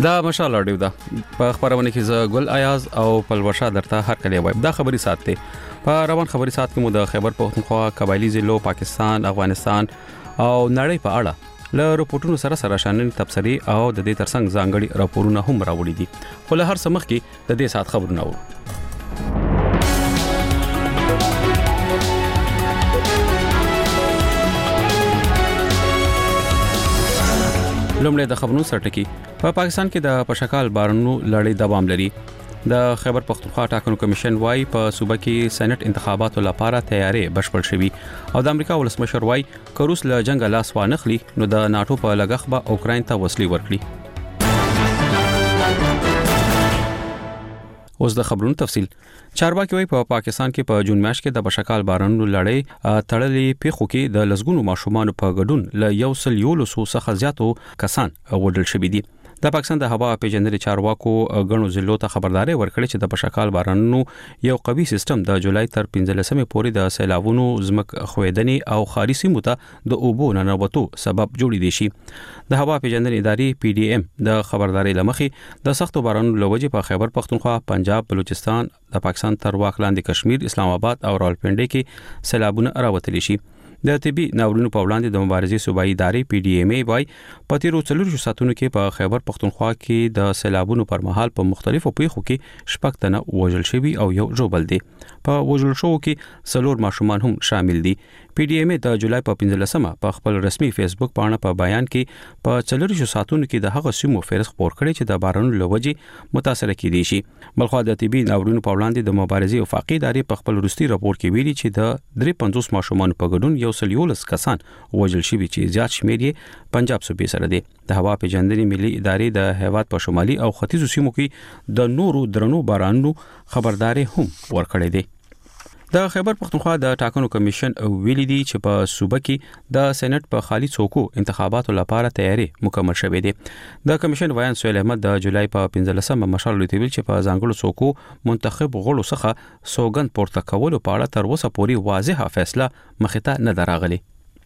دا مشال اډیو دا په خبرونه کې ز ګل ایاز او پلوشا درته هر کله وای دا خبري ساتي په روان خبري سات کې مو د خیبر پختونخوا قبایلی ضلعو پاکستان افغانستان او نړۍ په اړه له رپورټونو سره شانن تبصري او د دې ترڅنګ ځانګړي راپورونه هم راوړي دي خو له هر سمخ کې د دې سات خبرونه و لومړی د خبرونو سرټکی په پاکستان کې د پشکال بارانو لړۍ دوام لري د خیبر پختونخوا ټاکنو کمیشن وايي په صوبه کې سېنات انتخاباتو لپاره تیاری بشپړ شوی او د امریکا ولسمشر وايي که روس له جنگ لاس وانخلي نو د ناتو په لګښ به اوکراین ته وسلې ورکړي اوس د خبرونو تفصیل چارواکي وايي په پاکستان کې په جون میاشت کې د بشکال بارانو لړۍ تړلې پیښو کې د لسګونو ماشومان په ګډون له 100 څخه زیاتو کسان وډل شوي دي د پاکستان د هوا پیژندنې چارواکو غنو ضلعو ته خبرداري ورکړې چې د بشکال بارانونو یو قوي سیستم د جولای تر 15مې پورې د سیلابونو زمک خویدنې او خاري سیمو ته د اوبو ننوتو سبب جوړې دي شي د هوا پیژندنې ادارې پی ډی ایم د خبرداري لمخې د سختو بارانونو لوجې په خیبر پختونخوا پنجاب بلوچستان د پاکستان تر واک لاندې کشمیر اسلام آباد او راولپنډي کې سیلابونه راوتلي شي د طبي ناورینو په وړاندې د مبارزې صوبایي ادارې پی ډی ایم ای وايي په تیرو 4 ساعتونو کې په خیبر پختونخوا کې د سیلابونو پر مهال په مختلفو پیښو کې شپږ تنه وژل شوي او یو ژوبل دي په وژل شوو کې څلور ماشومان هم شامل دي پی ډی ایم ای د جولای په 15مه په خپل رسمي فیسبوک باندې په بیان کې په 4 ساعتونو کې د هغه سیمو فهرست خپور کړی چې د بارانونو لوجې متاثر کیدي شي بلخو د طبي ناورینو په وړاندې د مبارزې وفاقي ادارې په خپل وروستي راپور کې ویلي چې د 350 ماشومان په ګډون 111 کسان وژل شوي چې زیات شمېر یې پنجاب صوبې سره دي د هوا پیژندنې ملي ادارې د هیواد په شمالي او ختیځو سیمو کې د نورو درنو بارانونو خبرداري هم ورکړې دي د خیبر پختونخوا د ټاکنو کمیشن ویلي دی چې په صوبه کې د سېنات په خالي څوکو انتخاباتو لپاره تیاری مکمل شوه دی د کمیشن ویان سهیل احمد د جولای په 15مه مشال لوي چې په ځانګړو څوکو منتخب غړو څخه سوګند پورته کولو په اړه تر اوسه پورې واضحه فیصله مخته نه دراغلي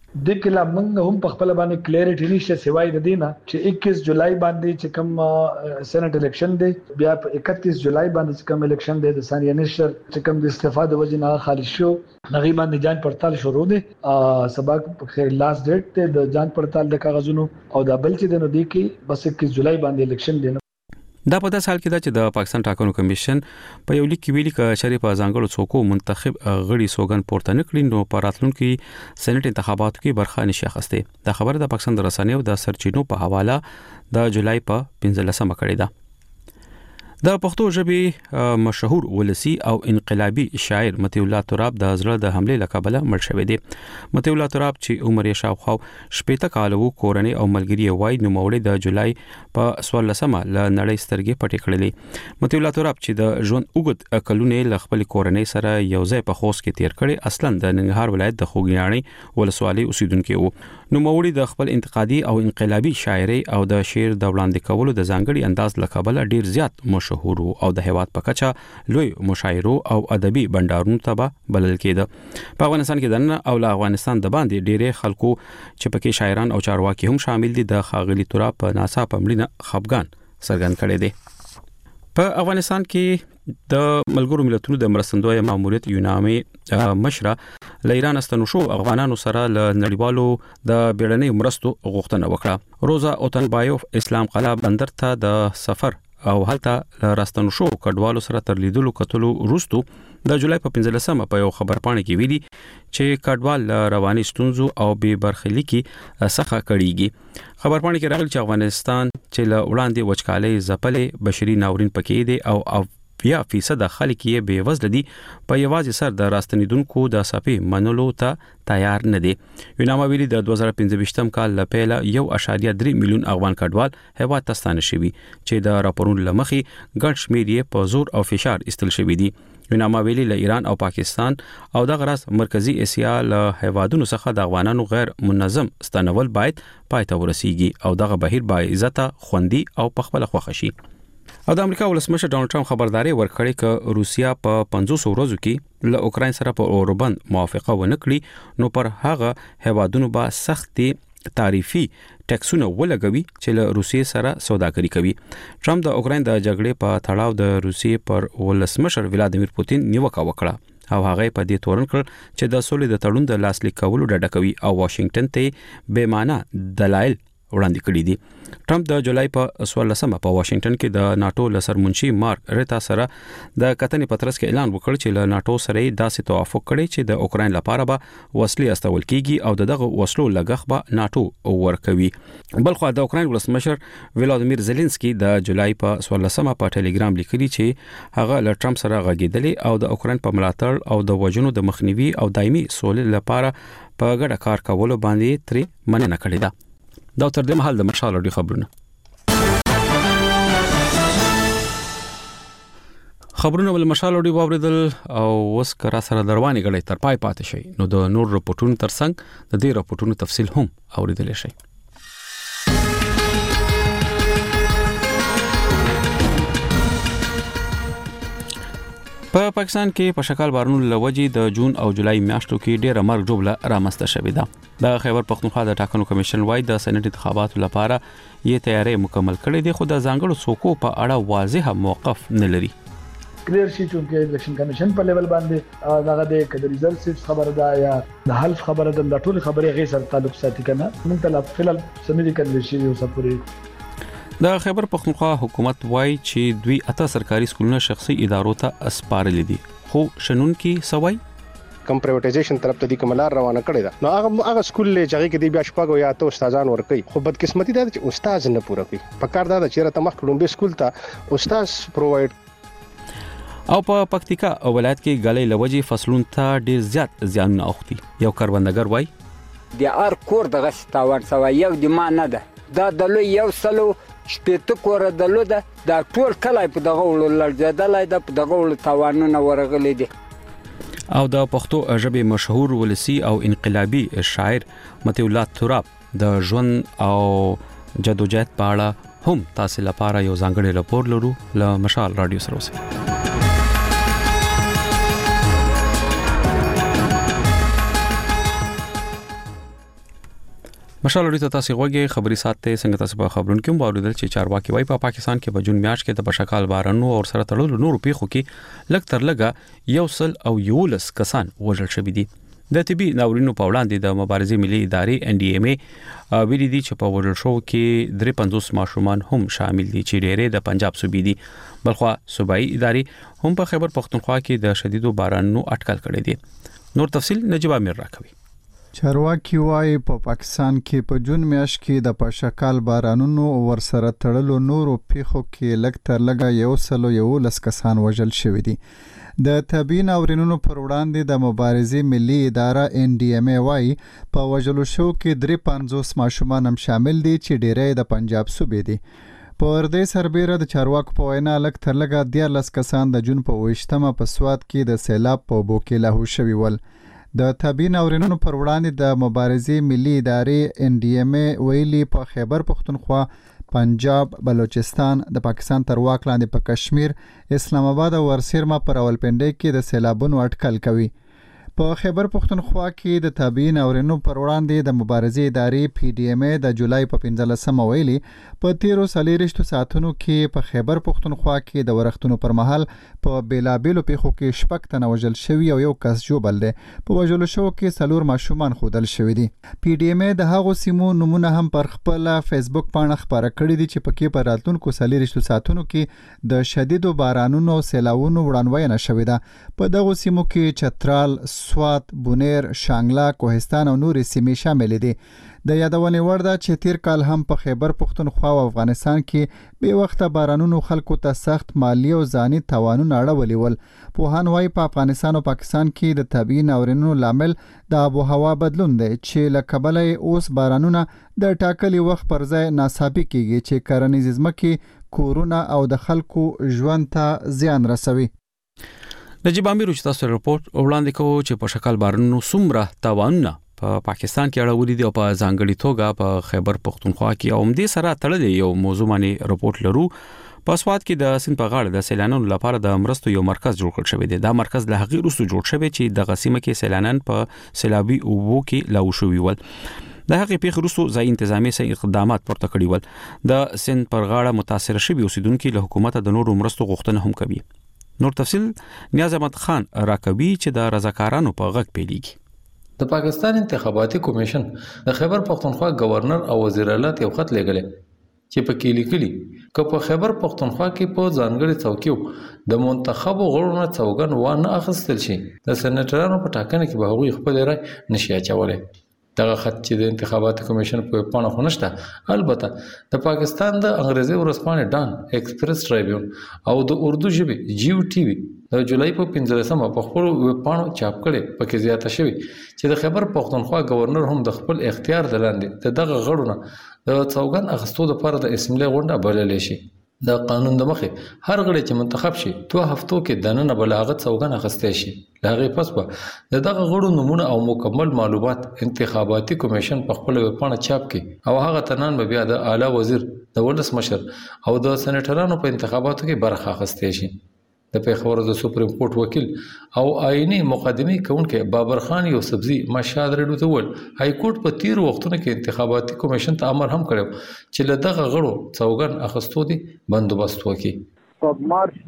د کله موږ هم په خپل باندې کلیریټی نشته سوای د دینه چې 21 جولای باندې چې کوم سېنات الیکشن دی بیا په 31 جولای باندې چې کوم الیکشن دی د ثانیه نشر چې کوم د استفاده د وجه نه خالص شو نغی باندې جان پړتال شروع دی سبق په لاست ډیټ د جان پړتال د کاغذونو او د بل چې د نو دی کې بس 21 جولای باندې الیکشن دی دا په داسې حال کې ده چې د پاکستان ټاکنو کمیشن په یو لیک کې ویلي چې شری په ځانګړو څوکو منتخب غړي سوګن پورته نکړي نو په راتلونکي سېنات انتخاباتو کې برخه نشي اخیسته دا خبره د پاکستان د رسنیو د سرچینو په حواله د جولای په 15مه کړې ده د پښتو ژبې مشهور ولسی او انقلابي شاعر متي الله تراب د زړه د حمله لقبله مړ شوی دی متي الله تراب چې عمر یې شاوخوا شپېته کال وو کورنۍ او ملګری وای نو مولې د جولای په 14مه ل نړۍ سترګې پټې کړلې متي الله تراب چې د ژوند اوږد کلونه ل خپل کورنۍ سره یو ځای په خوست کې تیر کړي اصلا د ننګرهار ولایت د خوګیاڼي ولسوالۍ اوسیدونکو وو نو مولې د خپل انتقادي او انقلابي شاعري او د شعر د وړاندې کولو د ځانګړي انداز لقبله ډیر زیات مشهور او د هیواد په کچه لوی مشاعرو او ادبي بندارونو ته بلل کېده په افغانستان کې دنه او له افغانستان د باندې ډېرې خلکو چې پکې شاعران او چارواکي هم شامل دي د خاغلی تراب په ناسا پمړینه خفغان سرګن کړي دي په افغانستان کې د ملګرو ملتونو د مرستندوی ماموریت یونامي مشره ل ایران استنو شو افغانانو سره ل نړیوالو د بیړنۍ مرستو غوښتنه وکړه روزا اوتنبایوف اسلام قلعه بندر ته د سفر او هلته راستنو شو کډوالو سره تر لیدلو کتلو وروستو د جولای په 15مه په یو خبرپاڼه کې ویلي چې کډوال رواني ستونزو او بې برخلیکي څخه کړيږي خبرپاڼه کې راغلی چې افغانستان چې له وړاندې وچکالۍ ځپلې بشري ناورین پکې دي او 80% خلک یې بې وزله دي په یوازې سر د راستنیدونکو د صفي منلو ته تیار نه دي یوناما ویلي د 2015 کال لپاره 1.3 میلیون افغان کډوال هیواد ته ستانه شوي چې د راپورونو لمخې ګڼ شمېر یې په زور او فشار ایستل شوي دي یوناما ویلي له ایران او پاکستان او د غرض مرکزی اسیا له هیوادونو څخه د افغانانو غیر منظم ستنول باید پای ته ورسیږي او دغه بهیر با عزت خوندي او په خپل خوښ شي او د امریکا ولسمشر ډونالد ټرمپ خبرداري ورکړې چې روسیا په 500 ورځو کې له اوکراین سره په اوربند موافقه ونه کړي نو پر هغه هیوادونو با سختي تعریفي ټیکسونه ولګوي چې له روسیې سره سوداګري کوي. ټرمپ د اوکراین د جګړې په تړاو د روسیې پر ولسمشر ولادیمیر پوتین نیوکه وکړه او هغه په دې تورن کړ چې د سولې د تړون د لاسلیک کولو ډډه کوي او واشنگټن ته بې معنا دلایل وړاندې کړي دي. ټرمپ د جولای په 14مه په واشنگټن کې د ناتو لسرمنشي مارک ریتا سره د کتنې پترس کې اعلان وکړ چې له ناتو سره داسې توافق کړي چې د اوکراین لپاره به وسلې استول کیږي او دغه وسلو لګښ به ناتو ورکوي. بلخو د اوکراین ولسمشر ولادیمیر زيلنسکي د جولای په 14مه په ټلګرام لیکلي چې هغه له ټرمپ سره غږیدلی او د اوکراین په ملاتړ او د وژنو د مخنیوي او دایمي سولې لپاره په ګډه کار کولو باندې ترې مننه کړې ده. دا تر دې مهال د مشال اوري خبرونه ول مشال اوري واوریدل او اوس کرا سره درواني غړي تر پای پاتې شي نو د نور رپورټونو ترڅنګ د دې رپورټونو تفصیل هم اوریدل شي. په پاکستان کې په شکل بارانونو لوجي د جون او جولای میاشتو کې ډېر مرګ جوړه رامسته شوې ده. د خیبر پختونخوا د ټاکنو کمیشن وايي د سېنات انتخاباتو لپاره یې تیاری مکمل کړې ده خو د ځانګړو څوکو په اړه واضح موقف نه لري. کلیر شي چې الیکشن کمیشن په لیول باندې دغه د کډ ریزلټس خبره ده یا د حلف خبره ده د ټول خبره غیر سره تعلق ساتي کنه موږ ته فلل سمې کنوي یو سپوري. د خیبر پختونخوا حکومت وايي چې دوی اته سرکاري سکولونه شخصي ادارو ته اسپارل دي خو شنن کې سوي کم پرایویټایزیشن طرف ته د کملار روانه کړی دا نو هغه سکول له ځای کې دی بیا شپږو یا ته استادان ورکي خو بدقسمتي دا چې استاد نه پوره کوي په کار دا چې راته مخ کړم به سکول ته استاد پرووايډ او په پکتیکا ولایت کې غلې لوجي فصلون ته ډیر زیات زیان اوختي. یو کاروندګر وای د ار کور دغه ستاور سوا یو د ما نه ده دا د لوی یو سلو شپېته کور د لو ده دا ټول کلای په دغه ول لړځدلای ده په دغه ول توانونه ورغلي دي. او د پښتو ژبې مشهور ولسی او انقلابي شاعر متي الله تراب د ژوند او جدوجہد په اړه هم تاسو لپاره یو ځانګړی راپور لرو له مشال رادیو سره اوسئ. مشال اوري ته تاسو غوږی خبري ساتي څنګه تاسو په خبرونو کې باوریدل چې چارواکي وايي په پاکستان کې په جون میاشت کې د بشکال بارانو او سره تړلو نور پیښو کې لږ تر لږه یو سل او یولس کسان وژل شوي دي. د طبي ناورینو په وړاندې د مبارزې ملي ادارې NDMA ویلي دي چې په وژل شو کې 53 ماشومان هم شامل دي چې ډېرې د پنجاب صوبې دي. بلخو صوبایي ادارې هم په خیبر پختونخوا کې د شدیدو بارانونو اټکل کړی دي. نور تفصیل نجيب امیر راکوي. چارواکي وايي په پاکستان کې په جون میاشت کې د پشکال بارانونو ورسره تړلو نورو پیښو کې لږ تر لږه یو سل او یولس کسان وژل شوي دي. د طبي ناورینونو پر وړاندې د مبارزې ملي اداره NDMA وايي په وژلو شو کې 53 ماشومان هم شامل دي چې ډېری د پنجاب صوبې دي. په دې سربېره د چارواکو په وینا لږ تر لږه 14 کسان د جون په 28مه په سوات کې د سیلاب په اوبو کې لاهو شوي ول. د طبي ناورینونو پر وړاندې د مبارزې ملي ادارې NDMA ویلي په خیبر پختونخوا، پنجاب، بلوچستان، د پاکستان تر واک لاندې په کشمیر، اسلام آباد او ورسیرما پر راولپنډي کې د سیلابونو اټکل کوي. په خیبر پختونخوا کې د طبي ناورینونو پر وړاندې د مبارزې ادارې PDMA د جولای په 15مه ویلي په 13 ساعتونو کې په خیبر پختونخوا کې د ورښتونو پر مهال په بیلابیلو پیښو کې 6 تنه وژل شوي او یو کس جوبل دی. په وژلو شوو کې 4 ماشومان ښودل شوي دي. PDMA د هغو سیمو نمونه هم پر خپل فیسبوک پاڼه خپاره کړي دي چې پکې په راتلونکو 30 ساعتونو کې د شدیدو بارانونو او سیلاوونو وړاندوینه شوې ده. په دغو سیمو کې چترال، سوات، بونیر، شانګلا، کوهستان او نورې سیمې شامل دي. د یادونې وړ ده چې تیر کال هم په خیبر پختونخوا او افغانستان کې بې وخته بارانونو خلکو ته سخت مالی او ځاني تاوانونه اړولي ول. پوهان وايي په افغانستان او پاکستان کې د طبي ناورینونو لامل د آب و هوا بدلون دی چې له کبله اوس بارانونه د ټاکلي وخت پر ځای ناڅاپي کیږي چې کرنیزې ځمکې، کورونه او د خلکو ژوند ته زیان رسوي. نجيب امیر چې تاسو رپورت وړاندې کوو چې په شکل بارانونو څومره تاوانونه په پاکستان کې اړولي دي او په ځانګړي توګه په خیبر پختونخوا کې او همدې سره تړلې یو موضوع باندې رپورت لرو. په سوات کې د سیند په غاړه د سیلانانو لپاره د مرستو یو مرکز جوړ کړل شوی دی. دا مرکز له هغې وروسته جوړ شوی چې د غسیمه کې سیلانان په سیلابي اوبو کې لاو شوي ول. د هغې پیښې وروسته ځای انتظامی سي اقدامات پورته کړي ول د سند پر غاړه متاثر شوي اوسیدونکو له حکومت د نورو مرستو غوښتنه هم کوي. نور تفصیل نیاز احمد خان راکوي چې د رضاکارانو په غږ پیلېږي. د پاکستان انتخاباتي کمیشن د خیبر پختونخوا گورنر او وزیر اعلی ته خط لګلې چې په کې لیکلي چې په خیبر پختونخوا کې په ځانګړي څوکیو د منتخبو غړو نه څوګن وانه اخیستل شي د سېنیټرانو په ټاکنه کې به هغوی خپل رائے نشي اچولای. دغه خط چې د انتخاباتي کمیشن په پاڼه خونشته البته د پاکستان د انګریزي ورځپاڼې ډان ایکسپریس ټرایبیون او د اردو ژبې جیو ټي وي د جولای په 15مه په خپل ویب پاڼو چاپ کړي پکې زیاته شوی چې د خیبر پختونخوا گورنر هم د خپل اختیار د لاندې دغه غړو نه د څوګن اخستو لپاره د اسمبلی غونډه بللې شي. د قانون د مخې هر غړی چې منتخب شي 2 هفتو کې دننه بلاغت څوګن اخستې شي. لهغه پس به دغه غړو نمونه او مکمل معلومات انتخاباتي کمیشن په خپل ویب پاڼه چاپ کړي او هغه تنان به بیا د اعلی وزیر د ولس مشر او د سېنیټرانو په انتخاباتو کې برخه اخستې شي. د پیښور د سپریم کورټ وکیل او آئینی مقدمه کوونکې بابر خان یوسفزي مشهد رډو ته ول های کورټ په تیر وختونو کې انتخاباتي کمیشن ته امر هم کړو چې له دغه غړو څوګن اخستو دي بندوبست وکړي. په مارچ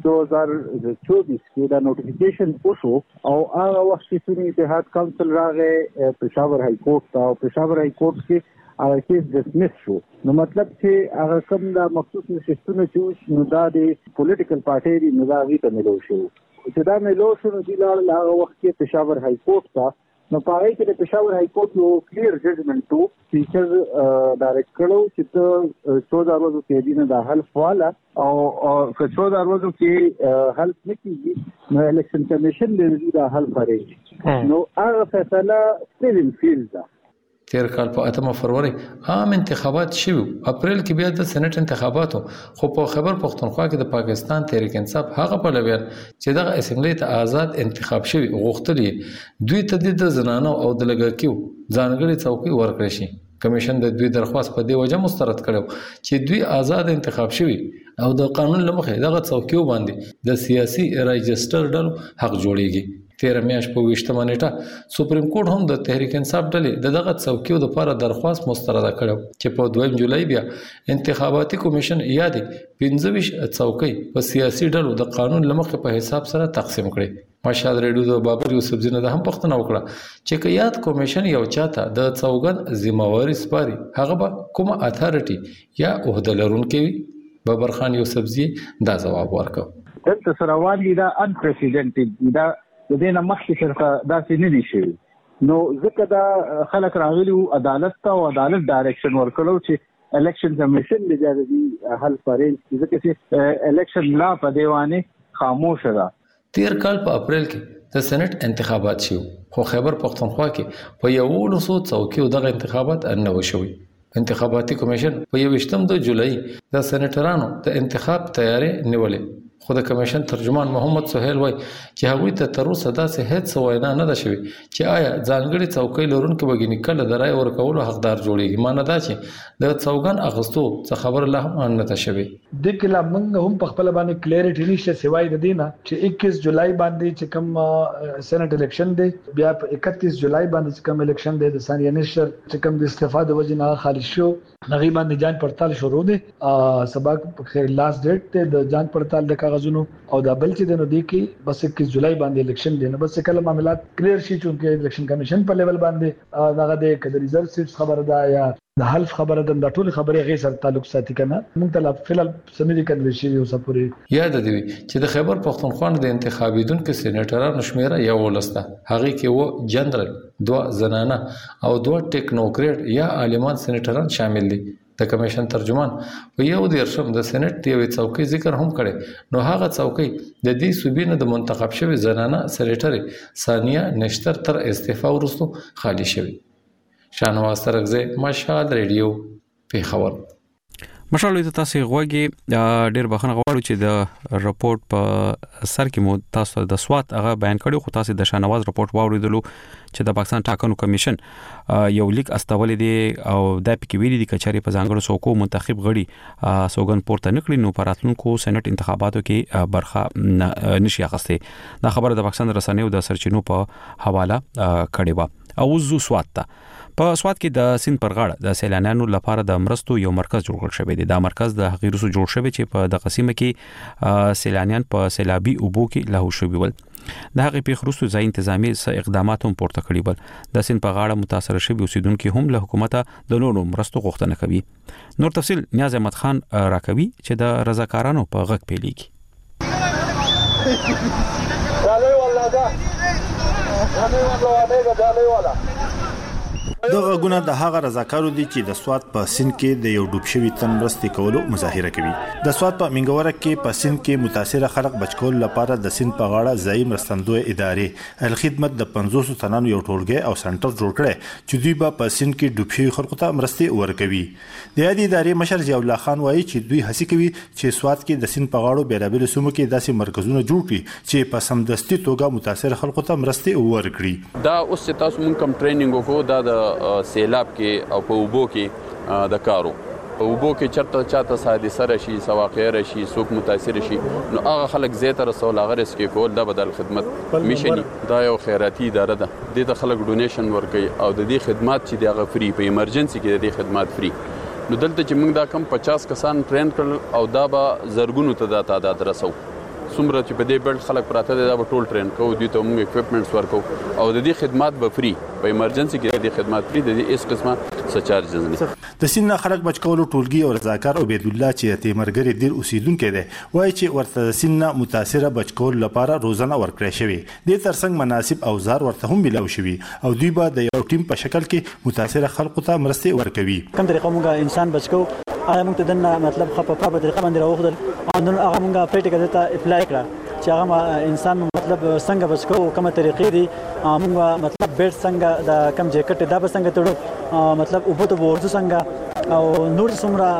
2024 کې دا نوټیفیکیشن وشو او هغه وخت چې سنی اتحاد کونسل راغې پېښور های کورټ ته او پېښور های کورټ کې هغه کیس ډسمس شو. نو مطلب چې هغه کوم دا مخصوص نشستونه چې نو دا د پولیټیکل پارټي دی نو دا غي ته ملو شو چې دا ملو شو نو د هغه وخت کې پېښور های کورټ ته نو پاره کې د پېښور های کورټ یو کلیر ججمنټ تو فیچر ډایرکټ کړو چې ته 14 ورځې کې دینه د حلف والا او که 14 ورځې کې حل نکېږي نو الیکشن کمیشن دې دا حل کوي نو هغه فیصله سټیل فیلډ ده. تیر کال په 8 فروری عام انتخابات شوه. اپریل کې بیا د سېنات انتخاباتو خو په خیبر پختونخوا کې د پاکستان تحریک انصاف هغه پلویان چې دغه اسمبلی ته آزاد انتخاب شوی غوښتلې دوی ته د زنانو او د لګاکیو ځانګړي څوکۍ ورکړي شي. کمیشن د دوی درخواست په دې وجه مسترد کړو چې دوی آزاد انتخاب شوی او د قانون لمخې دغه څوکیو باندې د سیاسي رجستر ډلو حق جوړیږي. 13 میاشت په 20 نیټه سپریم کورټ هم د تحریک انصاف ډلې دغه څوکیو لپاره درخواست مسترد کړو چې په 2 جولای بیا انتخاباتي کمیشن یادې 25 څوکۍ په سیاسي ډلو د قانون لمخې په حساب سره تقسیم کړي. مشهد ریډیو د بابر یوسفزي نه هم پښتنه وکړه چې که یاد کمیشن یو چاته د څوګن ذمہواری سپاري هغه به کومه اتھارټي یا عہده لرونکي وي. بابر خان یوسفزي دا جواب ورکړ دلته سروان دا انپریسیډنټډ دا د دې نه مخکې شرکه داسې نه دي شوي نو ځکه دا خلک راغلي عدالت ته او عدالت ډایرکشن ورکړو چې الیکشن کمیشن د جاري حل پرېل ځکه چې الیکشن لا په دیوانه خاموش ده. تیر کال په اپریل کې د سېنات انتخابات شو خو خیبر پختونخوا کې په 100 څوکیو دغه انتخابات نه وشوي. انتخاباتي کمیشن په 21 جولای د سېنیټرانو د انتخاب تیاری نیولې خو د کمیشن ترجمان محمد سہیل وای چې هغوی ته تر اوسه داسې هیڅ وینا نه ده شوې چې آیا ځانګړي څوکۍ لرونکي وګینی کله د رای ورکولو حقدار جوړیږي. معنی دا چې د څوګن اغستو څه خبر لا هم نه ده شوې. د کله موږ هم په خپل باندې کلیریټی نشته سوای د دینه چې 21 جولای باندې چې کوم سېنات الیکشن دی بیا په 31 جولای باندې چې کوم الیکشن دی د ثانیه نشر چې کوم د استفاده وجنه خالص شو نغی باندې جان پړتال شروع دي سبا په لاست ډیټ ته د جان پړتال د کاغذونو او د بل چې د نو دی کې بس 21 جولای باندې الیکشن دی نو بس کله معاملات کلیر شي چې الیکشن کمیشن په لیول باندې دغه د کډ ریزلټ سیټ خبره ده یا د حلف خبره ده د ټول خبره غي سره تعلق ساتي کنه موږ ته فلل سمې کنه شي یو سپوري یاد دی چې د خیبر پختونخوا د انتخابیدونکو سېنیټرانو شمیره یو ولسته هغه کې و جنرال 2 زنانه او 2 ټیکنوکریټ یا عالمان سېنیټران شامل دي. د کمیشن ترجمان په 11 د سېنات دی څوکۍ ذکر هم کړي نو هغه څوکۍ د دې صوبینه د منتخب شوی زنانه سېنیټر ثانیه نشتر تر استعفا وروسته خالی شوی. شانواز ترغزه مشهد ریډیو پیښور. مشالوی ته تاسو غوږی ډیر بخښنه غواړو چې د رپورت په سر کې مو تاسو د سوات هغه بیان کړو خو تاسو د شانواز رپورت واوریدلو چې د پاکستان ټاکنو کمیشن یو لیک استول دي او د پکې ویلي دي کچاري په ځانګړو څوکو منتخب غړي سوګن پورته نکړي نو پراتلونکو سېنات انتخاباتو کې برخه نشي اخسته. دا خبره د پاکستان رسنیو د سرچینو په حواله کړي و. او زو سوات ته په سواد کې د سیند پر غاړه د سیلانیانو لپاره د مرستو یو مرکز جوړ کړل شوی دی. دا مرکز د هغې وروسته جوړ شوی چې په د قسمه کې سیلانیان په سیلابي اوبو کې لاهو شوي ول. د هغې پیښې وروسته ځای انتظامی اقدامات هم پورته کړي ول. د سیند په غاړه متاثر شوي اوسیدونکو هم له حکومت د نورو مرستو غوښتنه کوي. نور تفصیل نیاز احمد خان راکوي چې د رضاکارانو په غږ پیلېږي. دغه غونه د هغه رضاکارو دي چې د سواد په سیند کې د یو ډوب شوي تن مرستې کولو مظاهره کوي. د سواد په منګوره کې په سیند کې متاثر خلک بچکول لپاره د سیند په غاړه ځای مرستندوی ادارې الخدمت د 500 تنانو یو ټولګي او سنټر جوړ کړي چې دوی به په سیند کې ډوب شوي خلکو ته مرستې ورکوي. د یادې ادارې مشر ضیاء الله خان وایي چې دوی هڅه کوي چې سواد کې د سیند په غاړو بیلابل سیمو کې داسې مرکزونه جوړ کړي چې په سمدستي توګه متاثر خلکو ته مرستې ورکړي. دا اوس چې تاسو مونږ کوم ټریننګ وکړو دا د سیلاب کې او په اوبو کې د کارو په اوبو کې چرته چاته حادثه راشي سواقع راشي څوک متاثر شي نو هغه خلک زیاته رسول هغه ریسکي کول د بدل خدمت میشني دا یو خیراتي اداره ده د خلک ډونیشن ورکوي او د دې خدمات چې دغه فری په ایمرجنسي کې د دې خدمات فری نو دلته چې موږ دا کم 50 کسان ټرین کړل او دا به زرګونو ته د تعداد رسو څومره چې په دې بیلټ خلک پراته دي دا به ټول ټرین کوو دوی ته موږ اکوپمنټس ورکو او د دې خدمات به فری په ایمرجنسي کې د خدمات فری د دې اس قسمه څه چارجز نه. د سیند خلک بچکولو ټولګي او رضاکار عبید الله چې تیمرګری ډیر اوسیدونکو دی وایي چې ورته سیند متاثره بچکول لپاره روزانه ورکړی شوی د ترڅنګ مناسب اوزار ورته هم ملاو شوی او دوی به د یو ټیم په شکل کې متاثره خلکو ته مرستې ورکوي. کوم طریقه موږ انسان بچکو هغه موږ ته دنه مطلب خپه په طریقه باندې راوخدل او نن هغه موږ پریکټیکل ته اپلای کړه چې هغه انسان مطلب څنګه بچکو کومه طریقې دي موږ مطلب بیډ څنګه د کم جیکټ دا به څنګه تړو مطلب اوبو ته ورځو څنګه او نور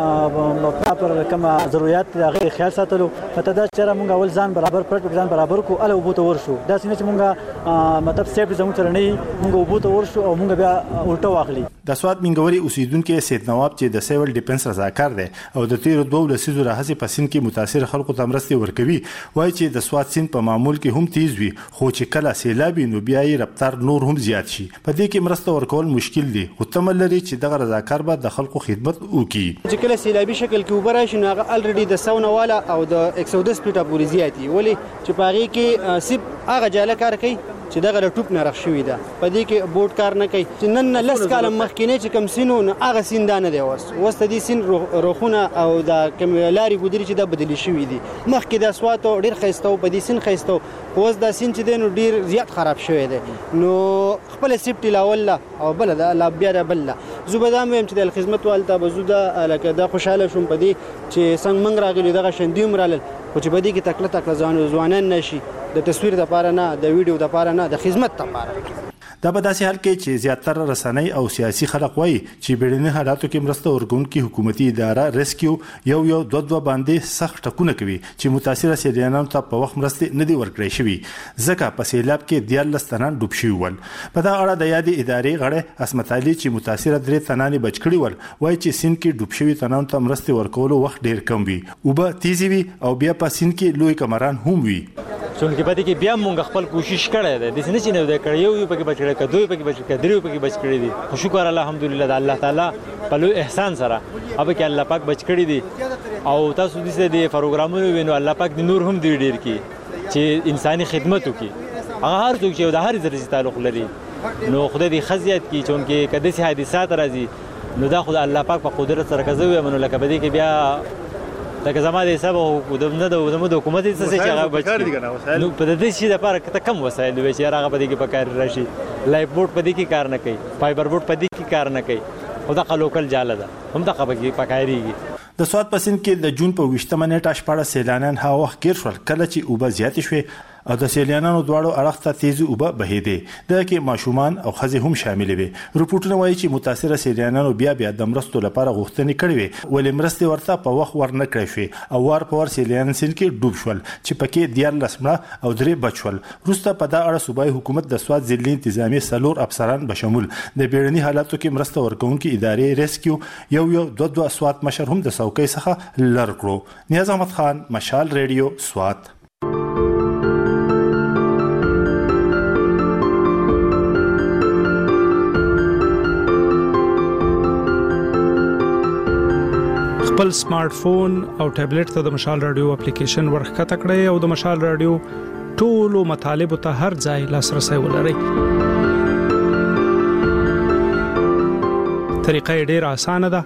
څومره پراپر کوم ضرورت هغه خیال ساتلو پته دا چې موږ اول ځان برابر پرټ ځان برابر کو ال اوبو ته ورشو دا څنګه چې موږ مطلب سیف زموږ سره نه موږ اوبو ته ورشو او موږ بیا الټا واخلي. د سواد منګوري اوسیدونکو سید نواب چې د سیول ډیفنس رضاکار دی او د تیر 2 لسیزو راهسي په سیند کې متاثر خلکو ته مرستې ورکوي وایي چې د سواد سیند په معمول کې هم تیز وي خو چې کله سیلابي نو بیا یې رفتار نور هم زیات شي په دې کې مرسته ورکول مشکل دي خو تمل لري چې دغه رضاکار به د خلکو خدمت وکړي. چې کله سیلابي شکل کې وبره شي نو هغه الریډي د 100 والا او د 110 فیټه پورې زیاتی ولی چې په هغه کې سیب هغه جاله کار کوي چې دغه ټوپ نه رخ شوی ده په دې کې بوټ کار نه کوي چې نن لس کاله مخکې نه چې کم سینو نو هغه سیندانه دی وس د دې سین روخونه او د کم لاري ګودري چې د بدلی شوی دي مخکې د اسواتو ډیر خيستو په دې سین خيستو اوس د سین چې دی نو ډیر زیات خراب شوی دی نو خپل سیفټي لاول او بل د لا بیا د بل زوبدام هم چې د خدمت والته بزوده لکه د خوشاله شوم په دې چې څنګه منګ راغلی دغه شندیم رالل خو چې بدی کې تکله ځوانان نشي د تصویر د پاره نه د ویډیو د پاره نه د خدمت لپاره. دا په داسې حال کې چې زیاتره رسنۍ او سیاسي خلک وایي چې بیړني حالاتو کې مرسته ورکوونکې حکومتي اداره ریسکیو یو دوه باندې سخت ټکونه کوي چې متاثره سیلانیانو ته په وخت مرستې نه دي ورکړې شوي ځکه په سیلاب کې 14 تنان ډوب شوي ول. په دا اړه د یادې ادارې غړی عصمت علي چې متاثره 3 تنانې بچ کړي ول وایي چې سیند کې ډوب شوي تنانو ته مرستې ورکولو وخت ډیر کم وي اوبه تیزې وي او بیا په سیند کې لوی کمران هم وي. څنګه پاتې کې بیا موږ خپل کوشش کړی دی د سینې نه د کړیو یو پکې بچ کړی کدوې پکې بچ کړی دریو پکې بچ کړی دي خو شکر الحمدلله د الله تعالی په لوی احسان سره اب کې الله پاک بچ کړی دي او تاسو دې پروګرامونه وینو الله پاک د نور هم دی ډیر کی چې انساني خدمت وکي هغه هر څوک چې د هر ځای تعلق لري نو خدای دې خزیات کی چونکه کده سي حادثات راځي نو دا خدای الله پاک په قدرت سره کوي منو لکه بده کې بیا دا زما د حساب او د حکومت څه چې هغه بچي نو په دې شي د لپاره کته کم وسایل وي چې هغه په دې کې پکار راشي لایف بورډ په دې کې کار نه کوي فایبر بورډ په دې کې کار نه کوي او دا لوکل جاله ده هم دا خبرې پکایریږي. د سواد په سیند کې د جون په 20 نیټه شپږ سیلانیان هغه وخت ګیر شول کله چې اوبه زیات شوه او د سیلانیانو دواړو اړخ ته تیزی اوبه بهیدې د کې ماشومان او ښځې هم شامل وي. رپورټونه وایي چې متاثره سیلانیانو بیا د مرستو لپاره غوښتنې کړې وي ولې مرستې ورته په وخت ورنه کړې شوې او وار په ور سیلانیان سیند کې ډوب شول چې پکې 14 مړه او 3 بچ شول. وروسته په دا اړه صوبایي حکومت د سواد ضلعي انتظامی سلور افسران بشمول د بیړني حالاتو کې مرسته ورکوونکې ادارې ریسکیو یو دوه سواد مشر هم د څوکۍ څخه لر کړو. نیاز احمد خان مشال ریډیو سواد. خپل سمارټ فون او ټابلیټ ته د مشال رادیو اپلیکیشن ورخته کړئ او د مشال رادیو ټولو مطالب ته هر ځای لاسرسي ولرئ. طریقه ډېره اسانه ده.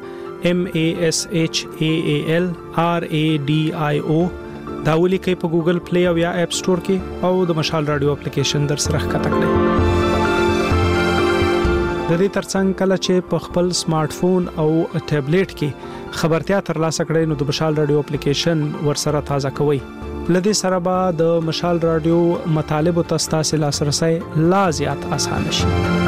MASHAALRADIO دا ولیکئ په ګوګل پلی او یا اپ سٹور کې او د مشال رادیو اپلیکیشن در سره ښکته کړئ. د دې ترڅنګ کله چې په خپل سمارټ فون او ټابلیټ کې خبرتیا ترلاسه کړئ نو د مشال رادیو اپلیکیشن ورسره تازه کوئ. لدې سره به د مشال رادیو مطالب او تاسو لاسرسي لا زیات اسانه شي.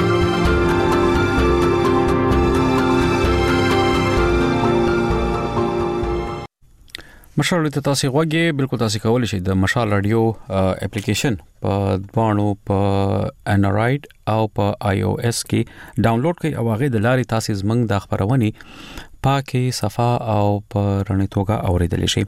مشال رادیو تاسو غوږی بالکل تاسو کولی شئ د مشال رادیو اپلیکیشن په دوانو په انډراید او په آی او اس کې ډاونلوډ کړئ او هغه د لارې تاسو زمنګ د خبرونې پاکي صفه او په رڼې توګه اوریدل شي.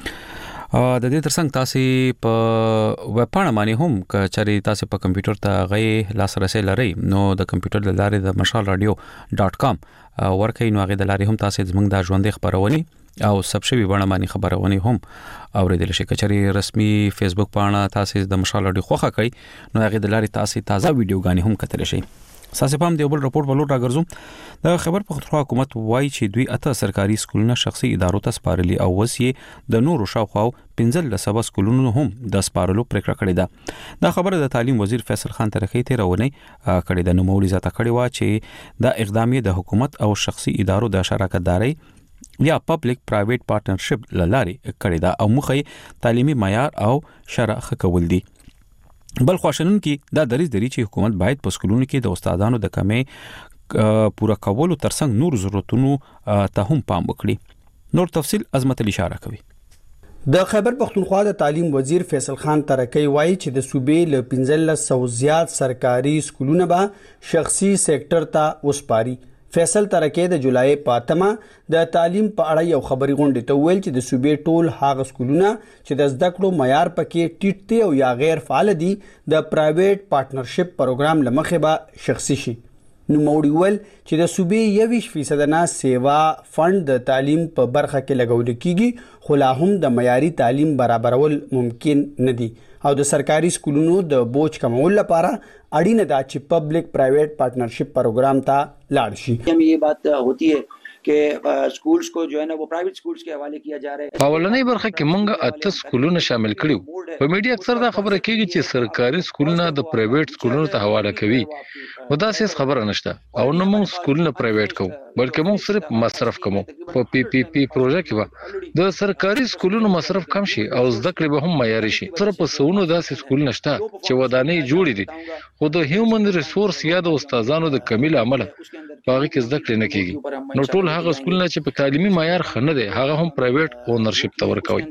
د دې ترڅنګ تاسو په ویب پاڼه باندې هم کچري تاسو په کمپیوټر ته غي لاسرسي لرئ نو د کمپیوټر د لارې د mashalradio.com ورکې نو هغه د لارې هم تاسو زمنګ د ژوندې خبرونه او سبشوي باندې باندې خبرونه هم اوریدل شي. کچري رسمي فیسبوک پاڼه تاسو د مشال رادیو خوخه کوي نو هغه د لارې تاسو تازه ویډیوګانې هم کتل شي. ساسې پام دی بل رپورت بلور راګرځو. د خبر پختونخوا حکومت وایي چې دوی اته سرکاري سکولونه شخصي ادارو ته سپارلي او وسیه د نورو شاوخوا 15 سکولونو هم د سپارلو پریکړه کړې ده. دا خبره د تعلیم وزیر فیصل خان ترخی ته راونی کړې ده. نو مولوی ذاته کړې و چې دا اقدام د حکومت او شخصي ادارو د شراکت داري یا پبلک پرایویټ پارټنرشپ لاري کړې ده او مخې تعلیمي معیار او شرع خکول دي. بل خواشنون کې دا دریځ دی چې حکومت باید په سکولونو کې د استادانو د کمې پوره کولو ترڅنګ نور ضرورتونو ته هم پام وکړي. نور تفصيل عظمت اشاره کوي. د خیبر پختونخوا د تعلیم وزیر فیصل خان ترکی وایي چې د صوبې له 1500 زیات سرکاري سکولونه به شخصي سېکټر ته وسپاري. فیصل ترکی د جولای په 8مه د تعلیم په اړه یو خبري غونډه ته ویل چې د صوبې ټول هغه سکولونه چې د زده کړو معیار پکې ټیټ دي او یا غیر فعال دي د پرایویټ پارټنرشپ پروګرام لمخې به شخصي شي. نو موړول چې د صوبې 20% نه سیوا فند د تعلیم په برخه کې لګول کیږي خو لا هم د معیاري تعلیم برابرول ممکن نه دي او د سرکاري سکولونو د بوج کمول لپاره اړینه ده چې پبلک پرایویټ پارٹنرشپ پروگرام ته لاړ شي. یہ بات ہوتی ہے کہ سکولز کو جو ہے نا وہ پرائیویٹ سکولز کے حوالے کیا جا رہا ہے. اولنۍ برخه کې مونږ اته سکولونه شامل کړیو. په میډیا اکثر دا خبره کیږي چې سرکاري سکولونه د پرایویټ سکولونو ته حواله کوي. ودا سیس خبره نشته او نو مونږ سکولونه پرایویټ کوو بلکې مونږ صرف مصرف کوو. په پی پی پی پروژه کې د سرکاري سکولونو مصرف کم شي او زده کړې به هم معیاري شي. صرف په سونو داسې سکول نشته چې ودانۍ جوړې دي خو د هیومن ریسورس یا د استادانو د کمی له امله باغی کې زده کړې نه کیږي. نو ټول هغه سکولونه چې په تعلیمي معیار خنه دي هغه هم پرایویټ اونرشپ ته ورکوي.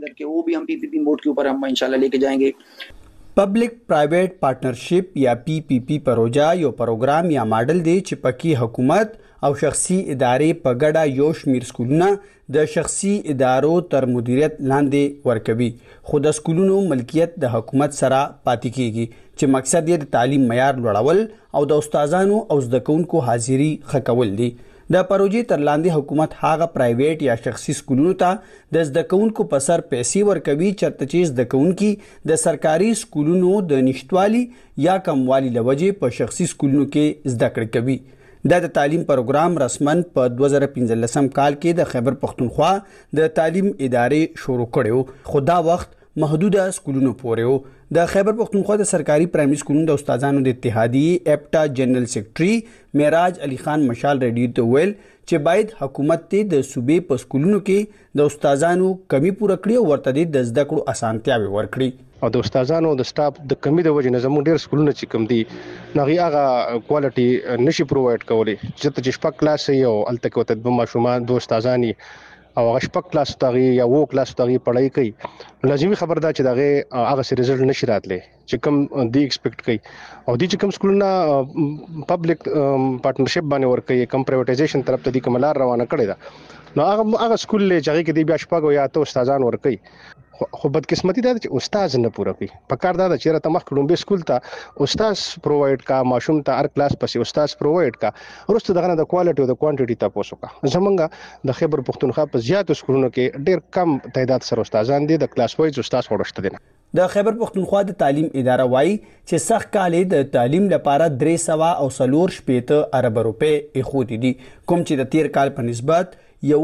پبلک پرایویټ پارټنرشپ یا پی پی پی پروژه یو پروګرام یا ماډل دی چې پکې حکومت او شخصي ادارې په ګډه یو شمیر سکولونه د شخصي ادارو تر مدیریت لاندې ورکوي خو د سکولونو ملکیت د حکومت سره پاتې کیږي چې مقصد یې د تعلیم معیار لوړول او د استادانو او زده کوونکو حاضری ښه کول دي. د پروژې تر لاندې حکومت هغه پرایویټ یا شخصي سکولونو ته د زده کوونکو په سر پیسې ورکوي چېرته چې زده کوونکي د سرکاري سکولونو د نشټوالي یا کموالي له وجې په شخصي سکولونو کې زده کړې کوي. دا د تعلیم پروګرام رسمن په 2015 کال کې د خیبر پختونخوا د تعلیم ادارې شروع کړو خو دا وخت محدوده سکولونو پورې و. د خیبر پختونخوا د سرکاري پرایمري سکولونو د استادانو د اتحادیې اپټا جنرال سیکریټري معراج علي خان مشال رادیو ته ویل چې باید حکومت ته د صوبې په سکولونو کې د استادانو کمی پوره کړي او ورته د زده کړو اسانتیاوي ورکړي. او د استادانو د سټاف د کمی د وجې نه زموږ ډېر سکولونه چې کم دي نغي هغه کوالټي نشي پرووایډ کولی. چې شپږ کلاس یو الته کې وته د ماشومان د استادانی او هغه شپږ کلاس ته یا وو کلاس ته پڑھائی کوي لازمي خبر ده چې دغه هغه سي رزلټ نشي راتلی چې کوم دی ایکسپیکټ کوي او دي چې کوم سکولونه پبلک پارټنرشپ باندې ورکه کوم پرایویټایزیشن طرف ته دي کوملار روانه کړی ده نو هغه سکول چې هغه کې دی بیا شپږ یا ته استادان ورکي خو بدقسمتي دا چې استاد نه پوره کوي. په کار دا چې راته مخ کړم به سکول ته استاد پرووایډ کا، ماشوم ته هر کلاس پسې استاد پرووایډ کا، ورسته دغه د کوالټي او د کوانټیټي تاسو کا. زمونږ د خیبر پختونخوا په زیاتو سکولونو کې ډېر کم تعداد سره استادان دي، د کلاس وایز استاد ورشته دي. د خیبر پختونخوا د تعلیم اداره وایي چې سخت کالې د تعلیم لپاره 340 ارب روپے اخودي دي، کوم چې د تیر کال په نسبت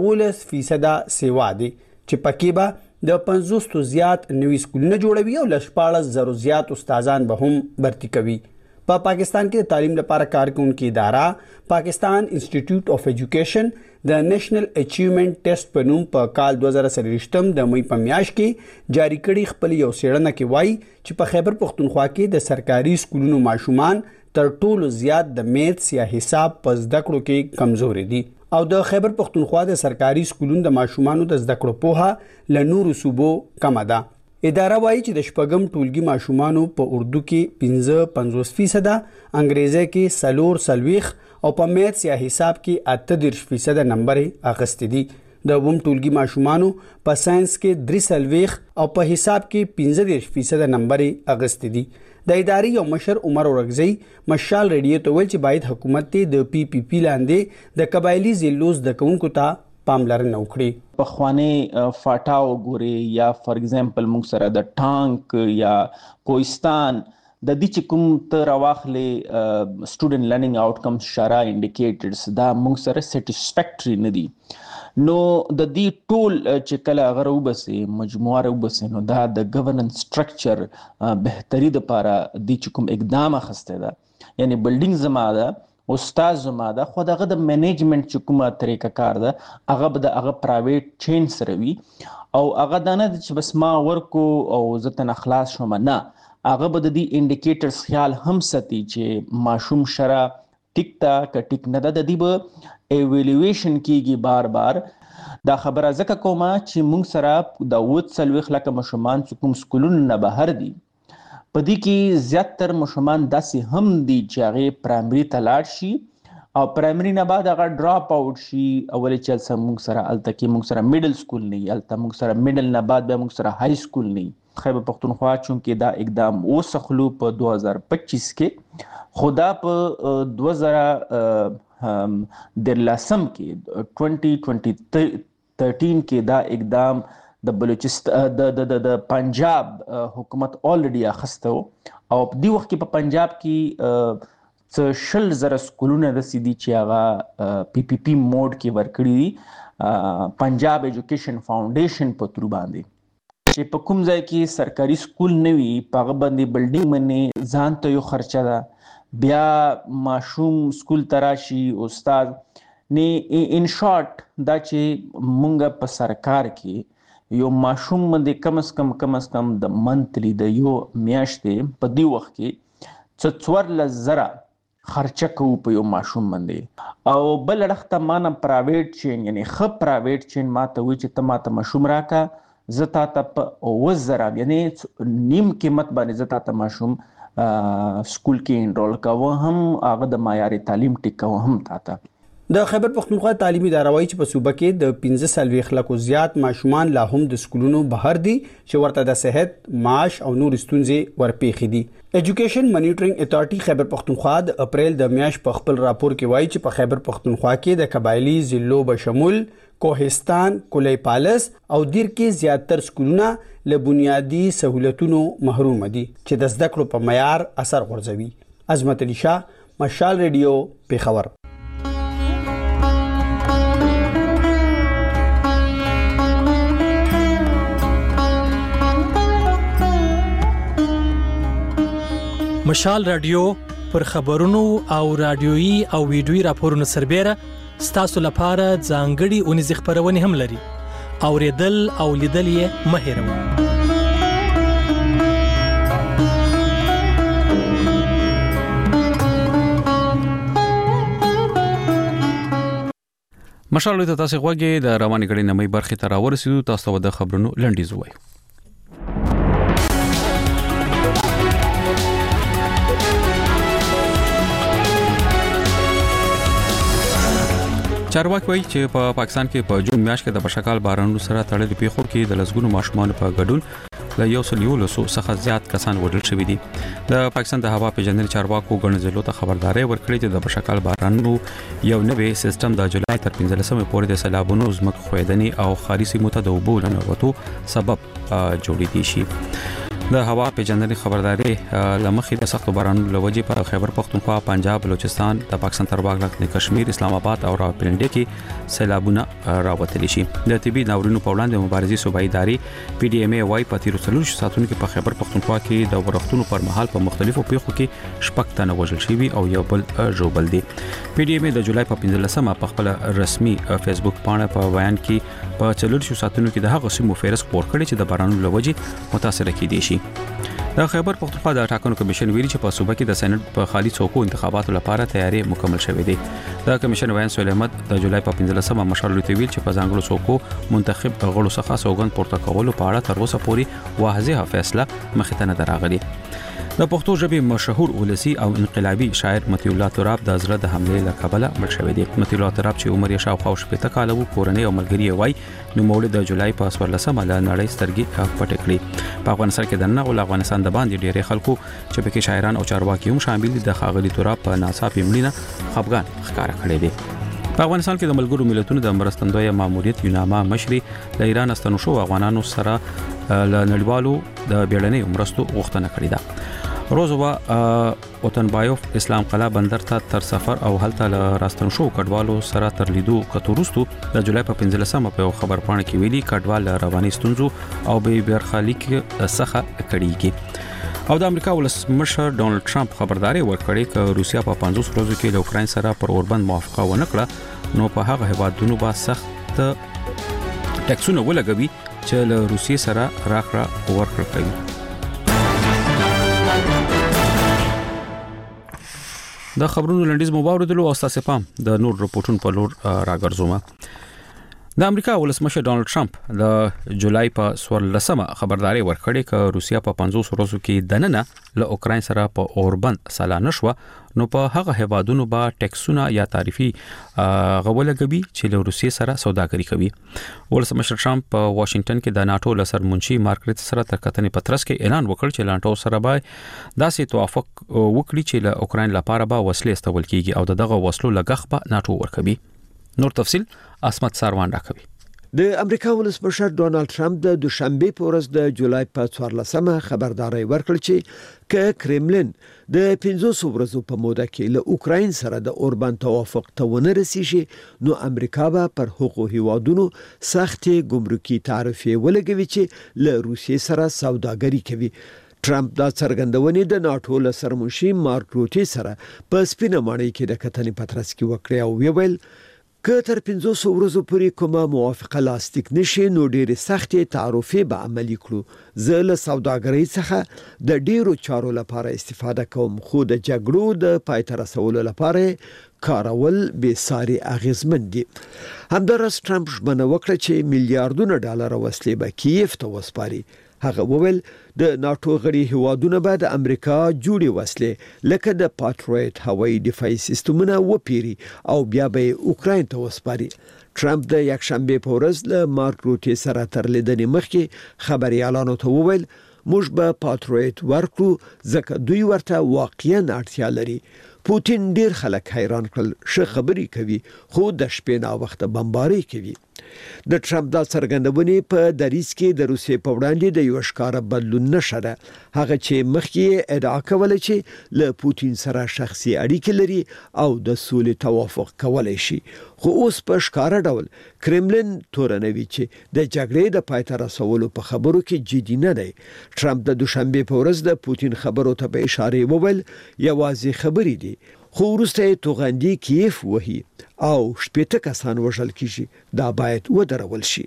11% سیوا دي، چې پکې به د 50 زیات نوي سکولونه جوړوي او ل 14,000 زیات استادان به هم بھرتی کوي. په پاکستان کې د تعلیم لپاره کارکونکو اداره پاکستان انسټیټیوټ اف ایجوکیشن د نېشنل اچیومنت ټیسټ په نوم په کال 2023 د مې په میاشت کې جاری کړي خپل یو څېړنه کې وایي چې په خیبر پختونخوا کې د سرکاري سکولونو ماشومان تر ټولو زیات د میتھس یا حساب په زده کړو کې کمزوري دي او د خیبر پختونخوا د سرکاري سکولونو د ماشومانو د زده کړو پوهه له نورو صوبو کمه ده. اداره وایي چې د شپږم ټولګي ماشومانو په اردو کې 55%، انګریزي کې 40% او په میتھس یا حساب کې 38% نمبر اخیستي دي. د اووم ټولګي ماشومانو په ساينس کې 43 او په حساب کې 15% نمبر اخیستي دي. د ادارې یو مشر عمر اورغزی مشال ریډیو ته ویل چې باید حکومت د پی پی پی لاندې د قبایلی ضلعو د کوونکو ته پاملرنه وکړي. په خواني فاټاو ګوري یا فار ایگزامپل موږ سره د ټانک یا کوهستان د دې چې کوم تر واخلې سټوډنټ لرنینګ آوټکمز شارا انډیکیټرز دا موږ سره سټیسفیکټری نه دي. نو د دې ټول چې کله غره وبسي مجموعه وبسي نو دا د گورننس سټرکچر بهتري د لپاره د چې کوم اقدام اخسته ده، یعنی بلډینګ زما ده، استاد زما ده، خو دغه د منیجمنت چې کومه طریقه کار ده هغه به د هغه پرایویټ چین سره وي او هغه دا نه چې بس ما ورکو او زه تنه خلاص شوم، نه هغه به د دې انډیکیټرز خیال هم ساتي چې ماشوم شرا ټیک تا ک ټیک نه ده، د دې به ایویلویشن کیږي بار بار. دا خبره ځکه کومه چې موږ سره د 40 لکه ماشومان چې کوم سکولونو نه بهر دي، په دې کې زیاتره ماشومان داسې هم دي چې هغه پرایمري ته لاړ شي او پرایمري نه بعد هغه ډراپ اوټ شي. اولې چې موږ سره الته کې موږ سره میډل سکول نه، الته موږ سره میډل نه بعد به موږ سره های سکول نه. خیبر پختونخوا چونکې دا اقدام وسخلو په 2025 کې، خدا په 2013 کې 2013 کې دا اقدام د بلوچستان د پنجاب حکومت الریډي اخسته او په دې وخت کې په پنجاب کې 60,000 سکولونه د سیدي چې هغه پی پی پی موډ کې ورکړي دي پنجاب ایجوکیشن فاونډیشن په تور باندې، چې په کوم ځای کې سرکاري سکول نه وي په هغه باندې بلډینګ باندې ځان ته یو خرچه ده، بیا ماشوم سکول تراشي استاد نه. ان شارټ دا چې مونږ په سرکار کې یو ماشوم باندې کم از کم د منتلی د یو میاشتې په دی وخت کې 14,000 خرچه کوو په یو ماشوم باندې. او بل اړخ مانه پرایویټ چین یعنی خ پرایویټ چین ماته وی چې ته ماته ماشوم راکا زتا ته په 20,000 یعنی نیم قیمت باندې زتا ته ماشوم سکول کې انرول کاوه، هم هغه د معیاري تعلیم ټیکاوه هم تاته. د خیبر پختونخوا تعلیمي اداره وایي چې په صوبه کې د 15 لکو زیات ماشومان لا هم د سکولونو بهر دي چې ورته د صحت، معاش او نور ستونزې ورپېښې دي. ایجوکیشن مانیټرینګ اتارټي خیبر پختونخوا د اپریل د میاشت په خپل راپور کې وایي چې په خیبر پختونخوا کې د قبایلی ضلعو بشمول کوهستان، کلی پالس او دیر کې زیاتر سکولونه له بنیادی سہولتونو محروم دي چې د زده کړو په معیار اثر غورځوي. عظمت علي شاه، مشال ریډیو، پیښور. مشال رادیو پر خبرونو او رادیويي او ویډیويي راپورونو سربېره ستاسو لپاره ځانګړي اونیزې خبرونه هم لري. اوریدل او لیدل یې مه هېروئ. مشال ته تاسو غوږی د رواني غړي نمې برخې ته راورسېدو. تاسو د خبرونو لنډیز وایي. چارواکي وایي چې په پاکستان کې په جون میاشت کې د بشکال بارانونو سره تړلې پیښو کې د لسګونو ماشومان په ګډون له 111 څخه زیات کسان وژل شوي دي. د پاکستان د هوا پیژندنې چارواکو ګڼ ضلعو ته خبرداري ورکړې چې د بشکال بارانونو یو نوې سیستم د جولای تر 15 پورې د سیلابونو زمک خویدنې او خاري سیمو ته د اوبو لنوتو سبب جوړېدي شي. د هوا پیژندنې خبرداري لمخې د سختو بارانونو لوجې په خیبر پختونخوا، پنجاب، بلوچستان، د پاکستان تر باغ کشمیر، اسلام آباد او راولپنډي کې سیلابونه راوتلی شي. د طبي ناورینونو په وړاندې مبارزې صوبایي ادارې پی ډي ام ای وايي په تیرو 3 ساعتونو کې په خیبر پختونخوا کې د ورښتونو پر مهال په مختلفو پیښو کې شپږ تنه وژل شوي او یو بل ژوبل دي. پی ډي ام ای د جولای په 15 په خپل رسمي فیسبوک باندې په بیان کې په 4 ساعتونو کې د هغه سیمو فهرست خپور کړی چې د بارانونو لوجې متاثر کیدي شي. د خیبر پختونخوا د ټاکنو کمیشن ویلي چې په صوبه کې د سېنات په خالي څوکو انتخاباتو لپاره تیاری مکمل شوې ده. د کمیشن وایي سلیمت د جولای په 15 مشر لوی ویل چې په ځانګړو څوکو منتخب غړو څخه سوګند پورته کولو په اړه تر اوسه پورې واضحه فیصله مخې ته نه راغلي. د پښتو ژبې مشهور ولسی او انقلابي شاعر مطیع الله تراب د زړه د حمله له کبله مړ شوی دی. مطیع الله تراب چې عمر یې شاوخوا 70 کاله وو، کورنۍ او ملګری وای نو مولد د جولای په 14 له نړۍ سترګې پټې کړې. په افغانستان کې د نغول افغانستان د باندې ډېری خلکو چې پکې شاعران او چارواکي هم شامل دي د خاغلی تراب په ناڅاپي مړینه خفګان ښکارا کړی دی. په افغانستان کې د ملګرو ملتونو د مرستندوی ماموریت یوناما مشري د ایران استنو شو افغانانو سره له نړیوالو د بیړنۍ مرستو غوښتنه کړې ده. روزوا اوتنبایوف اسلام قلعه بندر ته تر سفر او هلته راستنو شو کډوالو سره تر لیدو کتورستو د جولای په 15 په خبر پاڼه کې ویلي کډوال رواني ستونزو او به برخلیک څخه کړيږي. او د امریکا ولسمشر ډونالد ټرمپ خبرداري ورکړې چې روسیا په 500 ورځو کې له اوکرين سره پر اوربند موافقه ونه کړه نو په هغه هیوادونو با سخت ټیکسونه ولګوي چې له روسیې سره راکړه ورکړه کوي. د خبرونو لنډیز مو واوریدلو او تاسو پام د نور رپورټونو په لور راګرځوم. د امریکا ولسمشر ډونالد ټرمپ د جولای په 14 خبرداري ورکړې چې روسیا په 500 ورځو کې دننه له اوکرين سره په اوربند سالانه شو نو په هغه هیوادونو با ټیکسونه یا تعرفي غولګوي چې له روسیې سره سوداګري کوي. ولسمشر ټرمپ په واشنگټن کې د ناتو لسرمنشي مارګریټ سره تر کتنې پترس کې اعلان وکړ چې لانټو سره به داسې توافق وکړي چې له اوکرين لپاره به وسلې استول کیږي او دغه وسلو لګښ به ناتو ورکوي. نور تفصيل اسمت ساروان راکوي. د امریکا ولسمشر ډونالد ټرمپ د دوشنبه په ورځ د جولای په 14 خبرداري ورکړ چې کرملین د 500 ورځو په موده کې له اوکرين سره د اوربند توافق ته ونه رسیږي نو امریکا به پر حقوقي هیوادونو سختي ګمرکي تعرفې ولګوي چې له روسیې سره سوداګري کوي. ټرمپ دا څرګندونې د ناتو له سرمنشي مارک روټي سره په سپینه ماڼۍ کې د کتنې پترس کې وکړه او ویل که تر 500 ورځو پورې کومه موافقه لاسلیک نشي نو ډېر سخت تعرفې به عملي کړو. زه له سوداګرۍ څخه د ډېرو چارو لپاره استفاده کوم خو د جګړو د پای ته رسولو لپاره کارول به ساري اغیزمن دي. همدارس ټرمپ ژمنه وکړه چې میلیارډونه ډالر وسلې به کیف ته وسپاري. هغه وویل د ناتو غړي هیوادونه به د امریکا جوړي وسلې لکه د پاتریوټ هوایي دفاعي سیستمونه وپیري او بیا به اوکرين ته وسپاري. ټرمپ د یکشنبه په ورځ له مارک روټي سره تر لیدنې مخکې خبريالانو ته وویل موږ به پاتریوټ ورکو ځکه دوی ورته واقعا اړتیا لري. پوتین ډیر خلک حیران کړل ش خبري کوي خو د شپې نا وخت بمباري کوي. د ټرمپ دا څرګندونې په دریځ کې د روسیې په وړاندې د یو ښکار بدلون نشه ده. هغه چې مخکې ادعا کوله چې له پوتین سره شخصي اړیکې لري او د سولې توافق کولای شي خو اوس په ښکار ډول کرملین تورنوي چې د جګړې د پای ته رسولو په خبرو کې جدي نه دی. ټرمپ د دوشنبه په ورځ د پوتین خبرو ته په اشاره وویل یوازې خبرې دي خو وروسته توغندي کیف وهي او شپږ کسان وژل کیږي دا باید ودرول شي.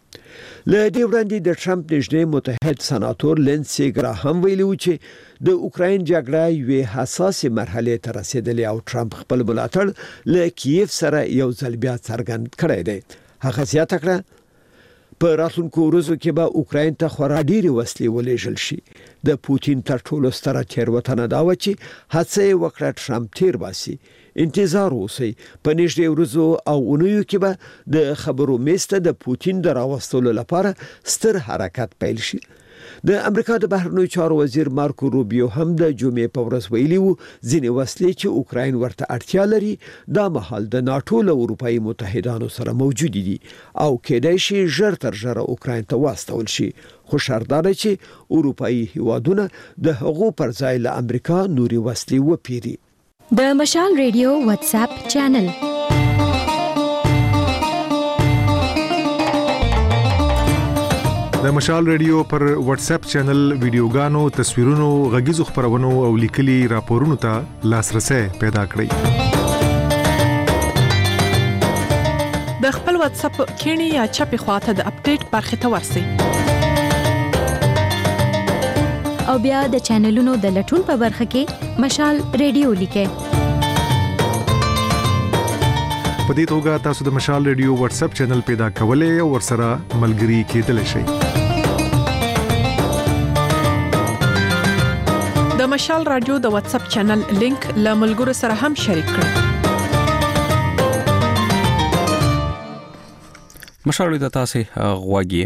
له دې وړاندې د ټرمپ نږدې متحد سناتور لینسي ګراهام ویلي و چې د اوکرين جګړه یوه حساسه مرحله ته رسیدلې او ټرمپ خپل ملاتړ له کیف سره یو ځل بیا څرګند کړی دی. هغه زیاته کړه په راتلونکو ورځو کې به اوکراین ته خورا ډېرې وسلې ولېږل شي. د پوتین تر ټولو ستره تېروتنه دا وه چې هڅه یې وکړه ټرمپ تېر باسي. انتظار اوسئ، په نږدې ورځو او اونیو کې به د خبرو میز ته د پوتین د راوستلو لپاره ستر حرکت پیل شي. د امریکا د بهرنیو چارو وزیر مارکو روبیو هم د جمعې په ورځ ویلي وو ځینې وسلې چې اوکراین ورته اړتیا لري دا مهال د ناتو له اروپایي متحدانو سره موجود دي او کېدای شي ژر تر ژره اوکراین ته واستول شي. خو شرط دا دی چې اروپایي هیوادونه د هغو پر ځای له امریکا نوري وسلې وپیري. د مشال ریډیو واتس اپ چینل د مشال ریډیو پر واتس اپ چینل ویډیوګانو، تصویرونو، غږیزو خبرونو او لیکلي راپورونو ته لاسرسي پیدا کړئ. د خپل واتس اپ کینی یا چپی خواته د اپډیټ برخه ته ورسئ او بیا د چینلونو د لټون په برخه کې مشال ریډیو لیکئ. په دې توګه تاسو د مشال ریډیو واتس اپ چینل پیدا کولای او ورسره ملګري کېدلی شئ. د مشال رادیو د واتس اپ چینل لینک له ملګرو سره هم شریک کړئ. مشال د تاسو غواګي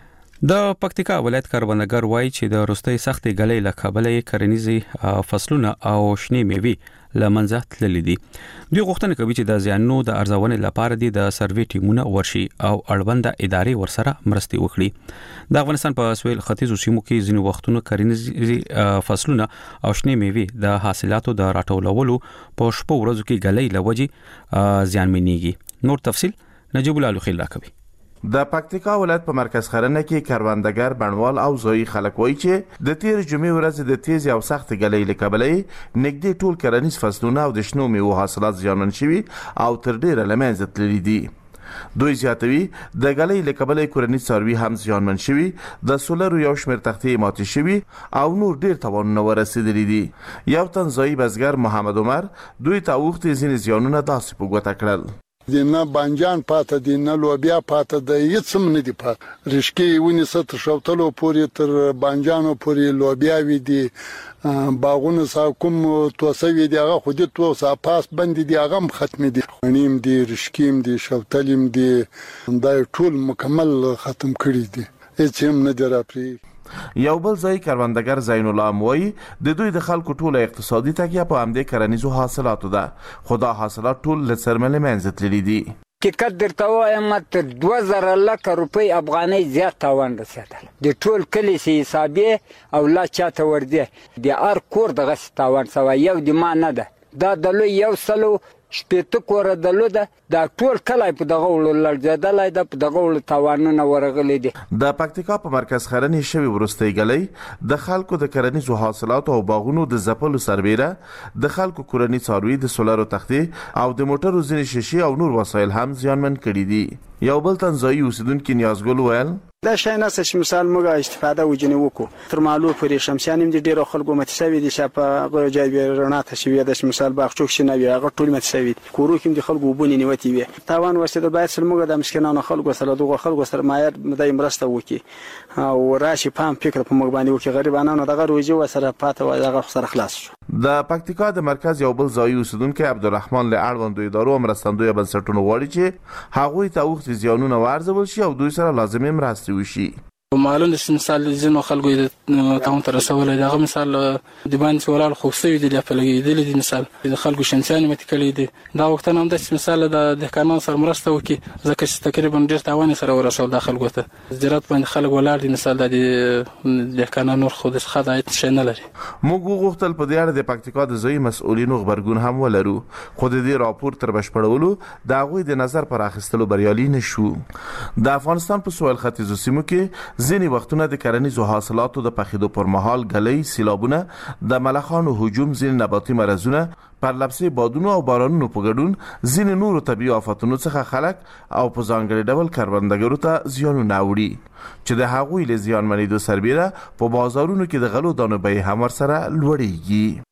د پکتیکا ولایت کاروانګر وایي چې د روستۍ سختې غلې له کابلې کرنیزي فصلونه او شنې میوې لمنځه تللې دي. دوی غوښتنه کوي چې د زیانونو د ارزونې لپاره د سروې ټیمونه ورشي او اړوند ادارې ورسره مرستې وکړي. د افغانستان په سویل ختیځو سیمو کې ځینې وختونو کرنیزي فصلونه او شنې میوې د حاصلاتو د راټولولو په شپو ورځو کې غلې لوجي زیانمنېږي. نور تفصيل نجيب الله خیل راکوي. د پکتیکا ولایت په مرکز خرنه کې کاروانګر بڼوال او زوی خلک وایي چې د تیر جمعې ورځ د تیز او سخت غلې لکبلې نګدي ټول کرنیز فصلونه او د شنو میوو حاصلات زیانمن شوي او تر ډیره لمنځه تللي دي. دوی زیاتوي د غلې لکبلې کورنیز څاروي هم زیانمن شوي، د سولرو یو شمېر تختې ماتې شوي او نور ډیر تاوانونه ورسېدلي دي. یو تن ځای بزګر محمد عمر دوی ته وختي ځینې زیانونه داسې په ګوته کړل. دینه بانجان پاته دینه لوبیا پاته د هیڅ هم نه دی پاته رشکی ونی ست شوتلو پوری تر بانجانو پوری لوبیا وی دی باغونه سا کوم توسوي دی هغه خو دې تو سا پاس بند دی هغه ختم دی نیم دی رشکیم دی شوتلیم دی دا ټول مکمل ختم کړی دی هیڅ هم نه درپری. یو بل ځای کاروانګر زین الله موي د دوی د خلکو ټوله اقتصادي تکیه په همدې کرنیزو حاصلاتو ده، خو دا حاصلات ټول له سرمنې منځ تللي دي. حقیقت درته وایم تر 2000 لک روپۍ افغانۍ زیات تاوان رسېدل. د ټول کلي سي حسابې او لا چاته وردی د ار کور دغه تاوان سوا یو د ما نه ده دا د لوی یو سلو شپېته کوره دلوده دا ټول کلای په دغه ولر لړځدلای د په دغه ول تاوانونه ورغلي دي. د پکتیکا په مرکز خرنې شوی ورستۍ غلې د خلکو د کرنیزو حاصلاتو او باغونو د زپلو سربېره د خلکو کورنی څاروي د سولرو تختې او د موټرو ځینې شیشې او نور وسایل هم زیانمن کړي دي. یو بل تنځای اوسیدونکو نیازګل ویل دا شای نه چې مثال موږ استفاده وجنی وکړو تر مالو پرې شمسیان هم ډیرو خلکو متساوي دي چې په جای رڼا ته شوی د مثال باغچوک شنه وي هغه ټول متساوي دي کورو کې د خلکو وبونی نیوتی وي تاوان ورسېد باید سره موږ د مسکینانو خلکو سره دغه خلکو سره مایر مدای مرسته وکړي او راشي پام فکر په موږ باندې وکړي غریبانو دغه روزي وسره پاته و دغه سره خلاص شو. د پکتیکا د مرکز یو بل ځای اوسیدونکو عبدالرحمن له اړوندو ادارو مرستندوی بنسټونو غواړي چې هغوی ته وخت زیانونه وارزول شي او دوی سره لازمي مرستې وشي. معلوم د مثال زینو خلکو د تاون تر رسول دغه مثال د باندې ولال خوستوي د لپلګې د مثال د خلکو شنسان مت کړي دي دا وخت نه هم د مثال د قانون سره مرسته وکي ځکه چې تقریبا ډیر تاوان سره ورسول د خلکو ته زراعت باندې خلک ولار دي مثال د قانون نور خو د خدایت شنه لري. موږ غوښتل په دې اړه د پکتیکا د ځای مسؤلینو خبرګون هم ولرو خو د دې راپور تر بشپړولو د غوي د نظر پر اخیستلو بریالي نشو. د افغانستان په سویل ختیځو سیمو کې ځینې وختونه د کرنیزو حاصلاتو د پخېدو پر مهال غلې سیلابونه د ملخانو هجوم ځینې نباتي مرزونه پرلپسې بادونو او بارانونو په ګډون ځینې نورو طبیعي آفتونو څخه خلک او په ځانګړي ډول کروندګرو ته زیانونه وړي چې د هغوی له زیانمنېدو سربېره په بازارونو کې د غلو دانو بیې هم ورسره لوړېږي.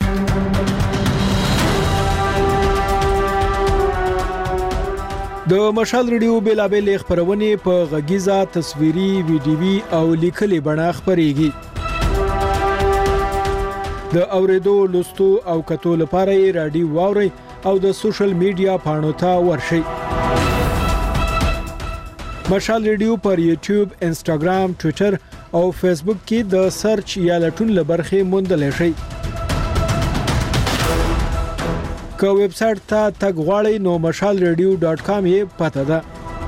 د مشال ریډیو بیلابل خبرونه په غږیزه تصویري ویډیوي او لیکلي بڼه خبريږي د اوریدو لوستو او کتو لپاره یې رادیو واوري او د سوشل میډیا پاڼو ته ورشئ مشال ریډیو پر یوټیوب انسټاګرام ټوئیټر او فیسبوک کې د سرچ یا لټون لبرخه موندل شي که ویب سټ ته تګ غواړئ نو mashalradio.com یې پته ده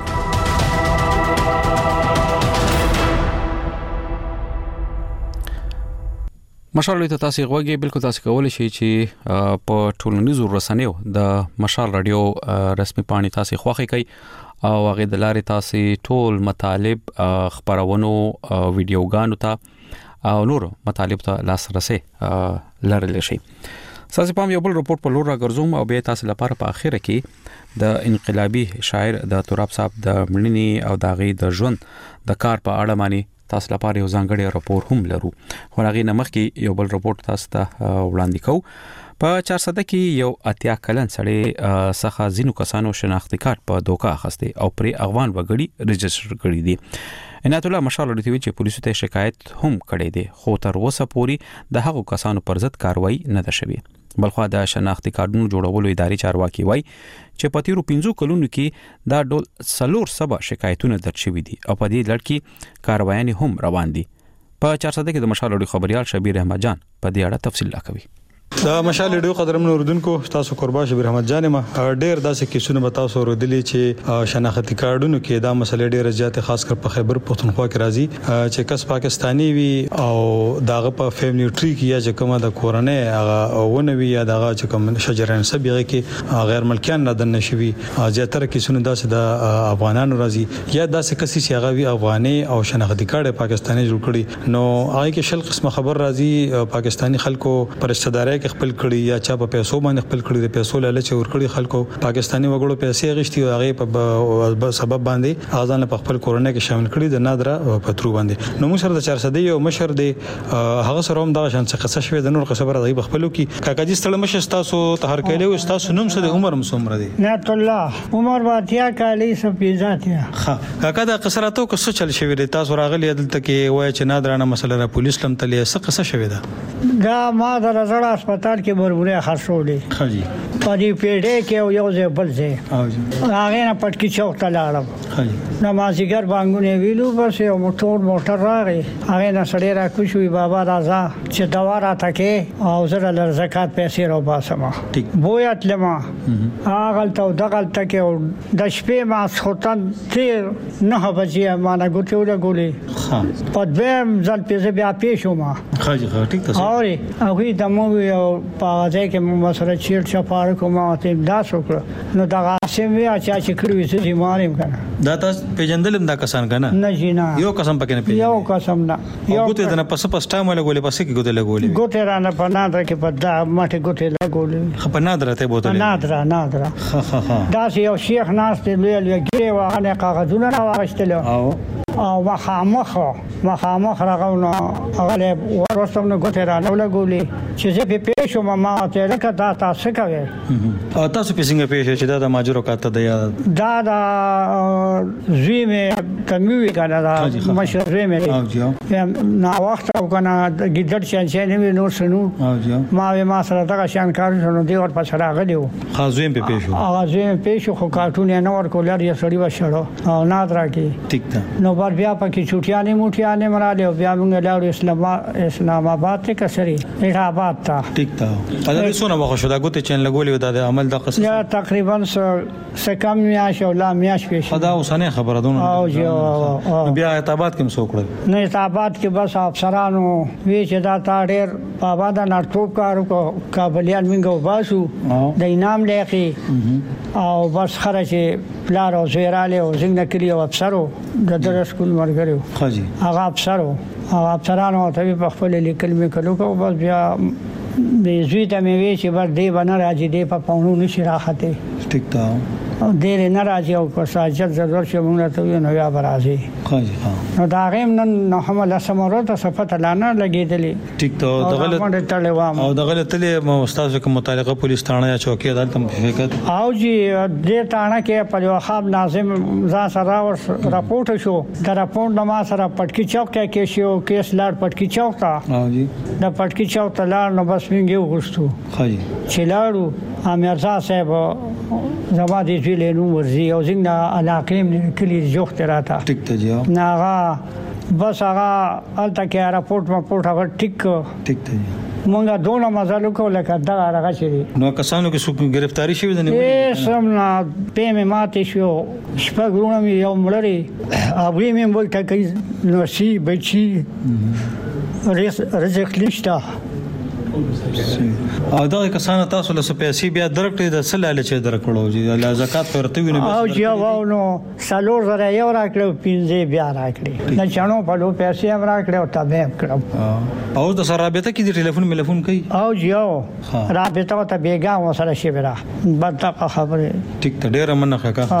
مشال ته تاسو غوږی بالکل تاسو کولای شئ چې په ټولنیزو رسنیو د مشال رادیو رسمي پاڼې تاسو خوښی کوي او هغه د لارې تاسو ټول مطالب خبرونو ویډیوګانو ته او نور مطالب ته لاسرسي لرلی شي ساسي پام یو بل رپورت په لور راګرځوم او به تاسو لپاره په اخیره کې د انقلابي شاعر د تراب صاحب د مړینې او د غي د ژوند د کار په اړه باندې تاسو لپاره یو ځانګړی راپور هم لرو خو هغه نمخ کې یو بل رپورت تاسو ته وړاندې کوو په 400 کې یو اتیا کلن سړی څخه زینو کسانو شناختی کارت په دوکا اخسته او پر افغان وګړي رجستر کړی دي عنایت الله مشال ورته چې پولیسو ته شکایت هم کړی دی خو تر اوسه پورې د هغو کسانو پر ضد کاروایی نه ده شوې بلخو د شناختی کارتونو جوړولو اداري چارواکي وای چې په تیرو 15 کلونو کې دا ډول سلور سبا شکایتونه درج شوې دي او په دې لړ کې کاروایي هم روان دي په 400 کې د مشال اړیکو خبريال شبیر احمد جان په دې اړه تفصیل راکوي دا مشال ډیو قدرمن اردوونکو تاسو قربا شبیر احمد جان ما ډیر داسې کیسونه به تاسو ورودلی چې شناختی کارتونو کې دا مسله ډیره زیاته خاص کر په خیبر پختونخوا کې راځي چې کس پاکستانی وي او داغه په فیملی ټری کې یا چې کومه د کورنۍ هغه ونوي یا دغه چې کوم شجرن سبيغه کې غیر ملکیان نه دن نشوي زیاتره کیسونه داسې د افغانانو راځي یا داسې کسي چې هغه وي افغاني او شناختی کارت پاکستانی جوړ کړي نو هغه کې شل قسمه خبر راځي پاکستانی خلکو پرشتداري خپل کړي یا چا په پیسو باندې خپل کړي د پیسو لالچ ور کړي خلکو پاکستانی وګړو پیسې غشتي او هغه په سبب باندې اذان په خپل کورونه کې شامل کړي د نادره پترو باندې نو موږ سره د 400 یو مشر دی هغه سره هم دا شان څه قصه شوې د نور خبره دی خپلو کې کاکاجي ستړي مشه تاسو ته هر کله او تاسو نوم سره عمر مسومره دی نعت الله عمر واتیا کالی سپیزاتیا ها کاکا دا قصراتو کو څه چل شوې دی تاسو راغلی دلته کې وای چې نادرانه مسله را پولیس لم تلې څه قصه شوې ده دا ما درزړه هسپتال کې مرمونه خرڅولې خاجي په دې پیډه کې یو ځای بل ځای هغه نه پټکی چوک ته لاړم خاجي نمازګر بانګونه ویلو بس یو موټر راغی هغه نه سړی را کوشوي بابا راځه چې دوا را تکي او زره لر زکات پیسې را باسم بویت لما هغه ته دغه تکي د شپې ما څوتن تیر نه بجې ما نه ګوتوله ګولې په دیم ځل پیسې بیا پیښو ما خاجي ټیک تاسو اوري هغه د مو یو پاځه کې مو سره چیرته چپاړ کوم ته دا شکر نو دا سم بیا چې کړی چې ماریم کنه دا تاسو پیجندلم دا کسان کنه نه جینا یو قسم پکې نه پیژنې یو قسم نه یو ګوتې د نه پس ټایم لګولې پس کې ګوتې لګولې ګوتې را نه پنا کې په دا ماته ګوتې لګولې خپنا درته بوتل نادره دا یو شیخ ناس ته لوی ګری وانه کاغذونه راوښتل او مخامخ راغونو هغه ورسته نو ګوتې را نه لګولې چې زه په پېښو ما ته لکه دا تاسو کوي او تاسو په څنګه پېښه چې دا ماجرو کاته دی دا زویمه کمیوي کنه دا مشر زویمه نه وخت او کنه ګډ شان نه نور شنو ما سره دا شان کار شنو دی ور په سره غلیو خازویم په پېښو اغازویم پېښو خو کارټون نه ور کولر یې سړی وشړو او نادرا کې ټیک ده نو بیا پکې چوټیانه موټیانه مراله بیا موږ لاړو اسلام آباد ته کسري آباد ته ټیک ده دا څونه وخت شو دا ګوتې چین لګولې دا عمل د قصه یا تقریبا څه کم میاش او لا میاش پېښ دا اوسنه خبره دونه بیا آباد کې مسوکړل نه آباد کې بس افسرانو وی چې دا تاړر بابا دا نارټوب کارو کو کابلیان منګو باسو د انعام لقي او بس خرج پلار او زیراله او څنګه کلی او افسرو د درس کول مرګرو خاجي هغه افسرانو ته په خپل لیکل مې کلو کو بس بیا د زوی ته مې وی چې بر دی باندې راځي دی په پاونو نشي راخته ټیک ده ډېر نه راځي او که ساجد ضرورت شي موږ ته نو یا برازي نو دا غیم نن هم له سمورو ته صفته لانا لګېدلې ټیک ته او دغه تلې استاد کوم متعلقه پولیس تھانه یا چوکي عدالت هم فکر او جی دې تھانه کې په خاب ناظم ځا سره راپورټ شو دا راپورټ نو ما سره پټکی چوک کې شو کیس لاړ پټکی چوک ته او جی دا پټکی چوک ته لاړ نو بس وینګو غوښتو خای چې لاړو امرزا صاحب زما دې ویلې نو ورزي او څنګه علاقې کلی جوخت راته ټیک ته جی ناغا بس هغه الته کې راپورټ هغه ټیک ته مونږه دوه مزالو کوله کدا راغی چې نو کسانو کې څوک گرفتاری شوی د نه سم نه په می ماته شو شپږونه مې یو مړی ابوی مې ولته کوي نو شي بچي رزق لشته او دا کسانو تاسو له پیسې بیا درکړې د سلاله چې درکړو چې له زکات ورته ویني او جواب نو سالور زره یو راکړو پینځه بیا راکړي نه چانو په لو پیسې هم راکړو او تابع کړم او د سره رابطه کې د ټلیفون کوي او جواب رابطه ته بیګا وسره شي برا بدته خبره ټیک ته ډیره مننه کا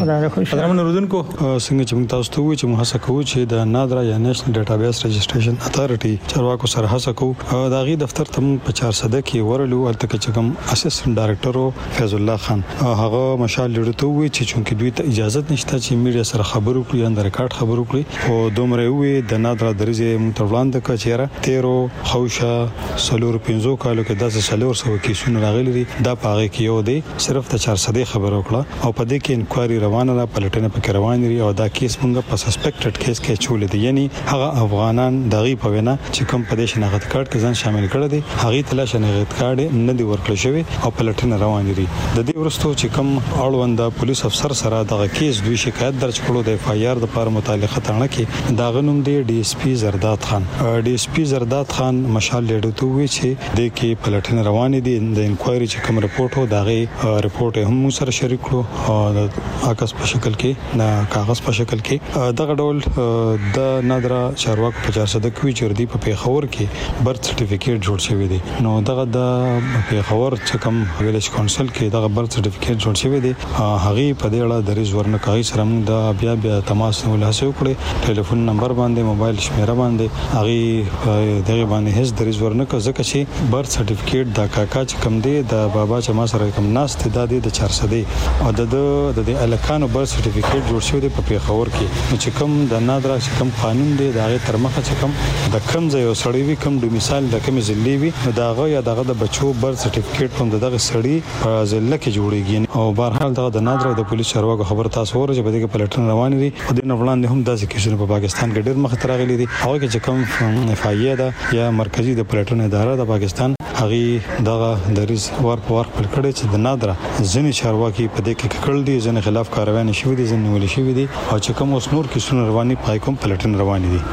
حضرت رودونکو څنګه چې موږ تاسو ته وی چې موږ هڅه کوو چې د نادرا یا نېشنل ډیټابیس رجسټریشن اتھارټي چارواکو سره هڅه کوو دا غي دفتر ته په 400 کې ورلو الته چې کوم اسسټنټ ډایریکټر فیض الله خان هغه مشال لړته وی چې چونکې دوی ته اجازه نشته چې میډیا سره خبرو کړي اندر ریکارډ خبرو کړي او دومره وی د نادرا درځي متولاند کچېره 13 خوشا سلور 15 کالو کې 10 کیسونه راغلي دا پاره کې یو دی صرف د 400 خبرو کړه او په دې کې انکوایري روانه ده پلټنه پکې روانه لري او دا کیس مونږ په سسپیکټډ کیس کې چولې دي یعنی هغه افغانان دغه په وینا چې کوم په دې شناخت کارت کې ځان شامل کړي دي هغه تل شناخت کارت نه دی ورکړل شوی او پلټنه روانه لري د دې ورستو چې کوم اړوند پولیس افسر سره دغه کیس دوی شکایت درج کړو د اف آی آر د پر متعلقه تانه کې دا غنوم دی ډي اس پی زرداد خان ډي اس پی زرداد خان مشال لیډو وی چې د کې پلټنه روانه دي د انکوایري چې کوم رپورټ و دغه رپورټ هم سره شریک کړو او د عکس په شکل کې نه کاغذ په شکل کې دغه ډول د نادرا چارواک 50 کې چردي په پیښور کې برث سرټیفیکیټ جوړ شوی دی نو دغه د پیښور چې کوم ویلیج کونسل کې دغه برث سرټیفیکیټ جوړ شوی دی هغه په دې اړه د ریزورن کوي سره موږ د بیا تماس نه ولاسو کړی ټلیفون نمبر باندې موبایل شمیره باندې هغه دغه باندې هیڅ د ریزورن کو ځکه چې برث سرټیفیکیټ د کاکا چې کوم دی د بابا چې ما سره کوم ناس ته د 400 دی او د الکانو برث سرټیفیکیټ جوړ شوی دی په پیښور کې چې کوم د نادرا چې کوم قانون دی دغه تر مخه چې کوم د کم ځای او سړی وي کوم ډومیسایل د کوم ځلې وي دغه یا دغه د بچو برث سرټیفیکیټ هم دغه سړی په ځله کې جوړیږي او بهرحال دغه د نادرا د پولیس چارواکو خبر تاسو ورته په دې کې پلټن روان دي او د نوړاندې هم داسې کیسونه په پاکستان کې ډېر مخ ته راغلي دي هغه کې چې کوم اف آی اے دا یا مرکزی د پلټن اداره د پاکستان هغه دغه دریز ور په ور پر کړی چې د نادرا ځینې چارواکي په دې کې کړل دي ځینې خلاف کاروانی شوې دي ځینې ولې شوې دي او چې کوم اوس نور کیسونه رواني پای کوم پلټن رواني دي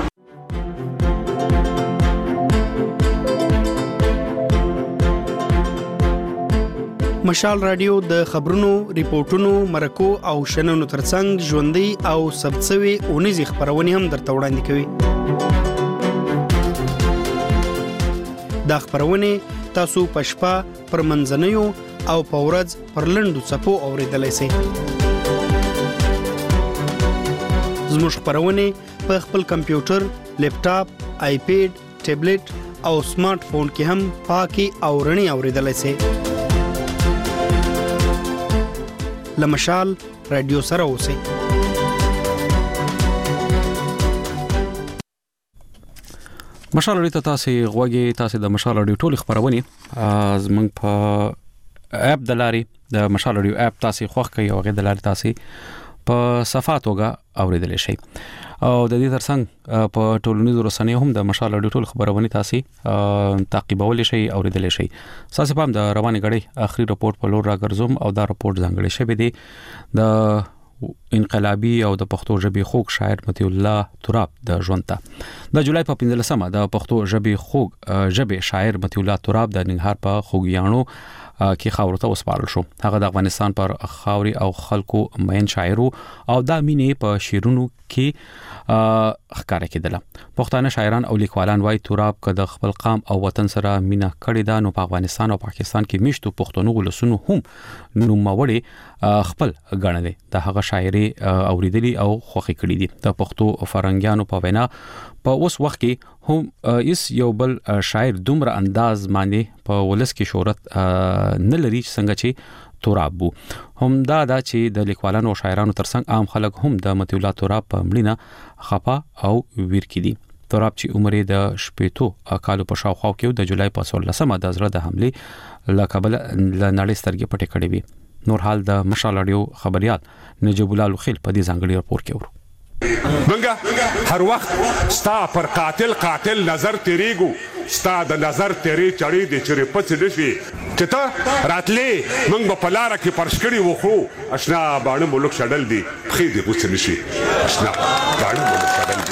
مشال رادیو د خبرونو ریپورتونو مرکو او شننو ترڅنګ ژوندۍ او ثبتسوي اونیزي خبرونه هم درته وړاندې کوي دا خبرونه تاسو پښپا پر منځنیو او پورز پر لندو صفو اوریدلای شئ زموږ خبرونه په خپل کمپیوټر لیپټاپ آیپیډ ټابلیټ او سمارټ فون کې هم پاکي او رڼي اوریدلای شئ لمشال رادیو سره اوسئ مشال رادیو تاسو غوږی تاسو د مشال رادیو ټول خبرونه زمنګ په اپ د لاري د مشال رادیو اپ تاسو خوښ کوي او غي د لاري تاسو په صفاتوګه اوریدل شي او د دې ترڅنګ په ټولنیزو رسنیو هم د مشال رادیو ټول خبرونه تاسو تعقیبول شي اوریدل شي تاسو په د رواني غړي اخري رپورت په لور راګرځوم او دا رپورت ځانګړی شوی دی د انقلابي او د پښتو ژبې خوږ شاعر متي الله تراب د ژوند ته د جولای په 15مه د پښتو ژبې خوږ ژبې شاعر متي الله تراب د ننګرهار په خوږیانو کې خاورته وسپارل شو. هغه د افغانستان پر خاوري او خلکو مین شاعر او د مینې په شیرونو کې ښکارا کېدله. پښتانه شاعران او لیکوالان وايي تراب که د خپل قام او وطن سره مینا کړی دا نو په افغانستان او پاکستان کې میشتو پښتنو ولسونو هم نوموړي خپل غړنه د هغه شاعري اوریدلي او خوخي کړی دي. د پښتو فرنګیانو په وینا په اوس وخت کې هم اس یو بل شاعر دومره انداز باندې په ولس کې شهرت نه لري څنګه چې تراب بو. هم دا چې د لیکوالانو او شاعرانو ترڅنګ عام خلک هم د مطیع الله تراب په مړینه خپه او ویر کړي. تراب چې عمر د شپېتو کالو په شاوخوا کې د جولای په 14مه د زړه د حمله لکبل لنړې سترګې پټې کړې وي. نور حال د مشال رادیو خبريال نجیب الله لخیل په دې ځانګړي راپور کې ورو. منګه هر وخت ستا پر قاتل نظر تیریګو ستا د نظر تیری چړې د چرې پڅ نشي چې ته راتلې منګ په لار کې پرشکړی وخو اشنا باندې ملک شډل دی خې دې پڅ نشي اشنا باندې ملک شډل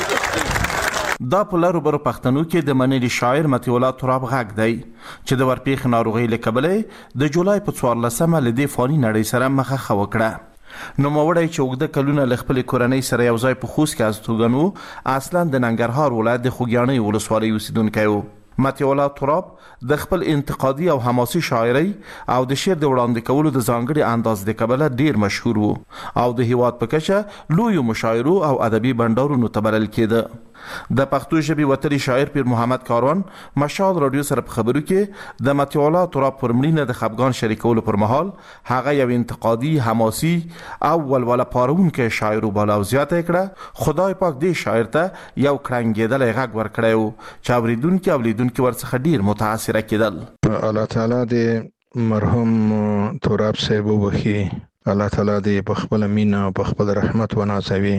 دی. دا په لارو برو پښتنو کې د منلي شاعر مطیع الله تراب غږ دی چې د ورپېخ ناروغي لکبلې د جولای په 14مه لدې فاني نړۍ سره مخه خو کړه. نو موړی چې وګړه کلونه ل خپل کورنۍ سره یو ځای په خوست کې استوګنو اصلا د ننګرهار ولایت د خوګیاڼي ولسوالۍ اوسیدونکی و. مطیع الله تراب د خپل انتقادي او حماسي شاعري او د شعر د وړاندې کولو د ځانګړي انداز د کبله ډیر مشهور وو او د هیواد په کچه لوی مشاعرو او ادبي بندرونو تبرل کېده. د پښتو ژبې وتلي شاعر پیر محمد کاروان مشال رادیو سره په خبرو کې د مطیع الله تراب پر مړینه د خفګان شریکولو پر مهال هغه یو انتقادي حماسي او ولوله پارونکې شاعر وباله او زیاته کړه خدای پاک دې شاعر ته یو کړنګېدلی غږ ورکړی و چې اوریدونکي او لیدونکي ورڅخه ډیر متاثره کېدل. الله تعالی دې مرحوم تراب صاحب وبخي، الله تعالی دې په خپل مینه او په خپل رحمت ونازوي.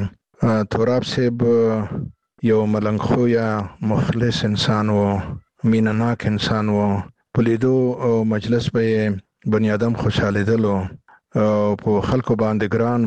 تراب صاحب یو ملنګخویا مخلص انسان و، مینناک انسان و. په لیدو او مجلس به بنی آدم خوشالیدل او په خلکو باندې ګران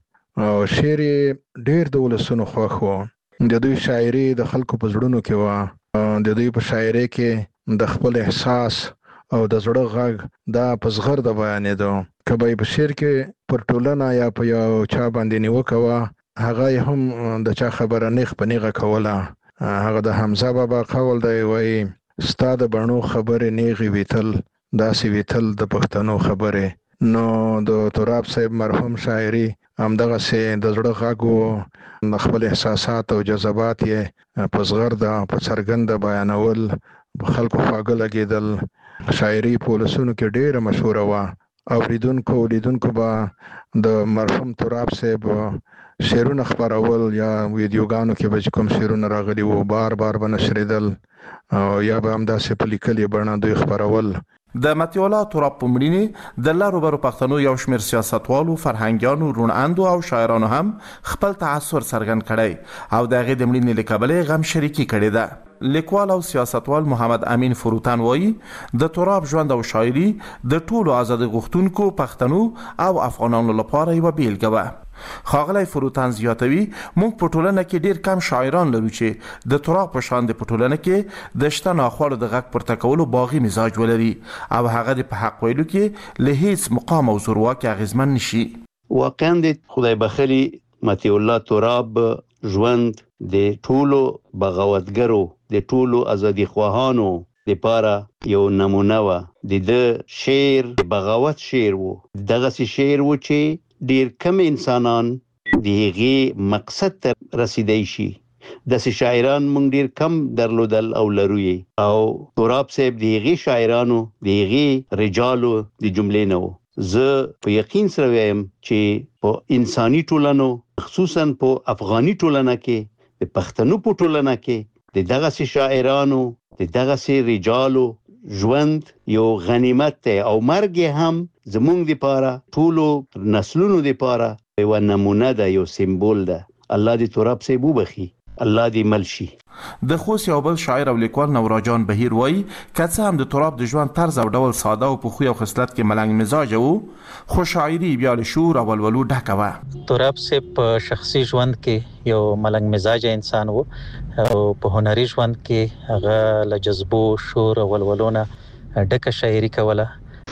و او شعر ډیر د ولسونو خوښ و. د دوی شاعري د خلکو په زړونو کې و. د دوی په شاعري کې د خپل احساس او د زړه غږ دا په زغر د بیانېدو. کبه په شعر کې پر ټولنه یا په یو چا باندې نیوکه وه هغه هم د چا خبره نیغ په نیغه کوله. هغه د حمزه بابا قول دی وایي ستا د بڼو خبرې نیغې ویتل داسې ویتل د پښتنو خبرې. نو د تراب صاحب مرحوم شاعري همدغسې د زړه غږ و، د خپل احساسات او جذبات یې په زغرده په څرګنده بیانول، خلکو خواږه لګېدل. شاعري په ولسونو کې ډېره مشهوره وه. اوریدونکو لیدونکو به د مرحوم تراب صاحب شعرونه خپرول یا ویډیوګانو کې به کوم شعرونه راغلي وو بار بار به نشریدل او یا به همداسې په لیکلې بڼه دوی خپرول. د مطیع الله تراب په مړینې د لارو برو پښتنو یو شمېر سیاستوالو، فرهنګیانو، روڼاندو او شاعرانو هم خپل تاثر څرګند کړی او د هغې د مړینې له کبله غم شریکي کړې ده. لیکوال او سیاستوال محمد امین فروتان وایي د تراب ژوند او شاعري د ټولو آزادي غوښتونکو پښتنو او افغانانو لپاره یوه بیلګه وه. ښاغلی فروتان زیاتوي موږ په ټولنه کې ډیر کم شاعران لرو چې د تراب په شان د په ټولنه کې د شته ناخوالو د غږ پورته کولو باغي مزاج ولري او هغه د په حق ویلو کې له هیڅ مقام او زورواکي اغیزمن نشي. واقعا د خدای بخلي مطیع الله تراب ژوند د ټولو بغاوتګرو د ټولو ازادي خواهانو لپاره یو نمونه و. د شعر بغاوت شعر و، دغه شعر و چې ډیر کم انسانان د هغې مقصد ته رسیدای شي. داسې شاعران موږ ډیر کم درلودل او لرو یې او تراب صاحب د هغې شاعرانو د هغې رجالو د جملې نه و. زه په یقین سره وایم چې په انساني ټولنو خصوصا په افغاني ټولنه کې د پښتنو په ټولنه کې د دغسې شاعرانو د دغسې رجالو ژوند یو غنیمت دی او مرګ هم زمونږ دپاره ټولو نسلونو دپاره یوه نمونه ده، یو سمبول ده. الله دې تراب صاحب وبخي، الله دې مل شي. د خوست یو بل شاعر او لیکوال نوراجان بهیر وایي که څه هم د تراب د ژوند طرز او ډول ساده او په خوی او خصلت کې ملنګ مزاجه و خو شاعري بیا له شور او ولولو ډکه وه. تراب صاحب په شخصي ژوند کې یو ملنګ مزاجه انسان و او په هنري ژوند کې هغه له جذبو، شور او ولولو نه ډکه شاعري کوله.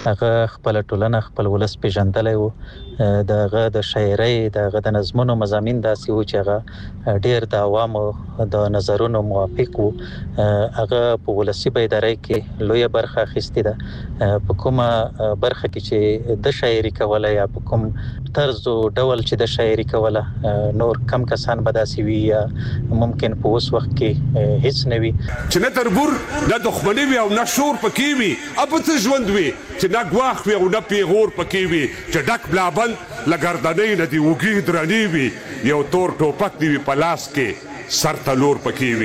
هغه خپل ټولنه خپل ولس پیژندلای وو دغه د شاعرۍ دغه د نظمونو مضامین داسې وو چې هغه ډیر د عوامو د نظرونو موافق وو هغه په ولسی بیداری کې لوی برخه اخیستې ده په کومه برخه کې چې د شاعري کوله یا په کوم طرز او ډول چې د شاعري کوله نور کم کسان به داسې وي یا ممکن په اوس وخت کې هیڅ نه وي چې نه تربور نه دښمني وي او نه شور پکې وي اب څه ژوند وي چې نه ګواښ وي او نه پیغور پکې وي چې ډک بلابند لګردنۍ نه دی وګي درنی وي یو تور ټوپک دی په لاس کې سر تلور پکې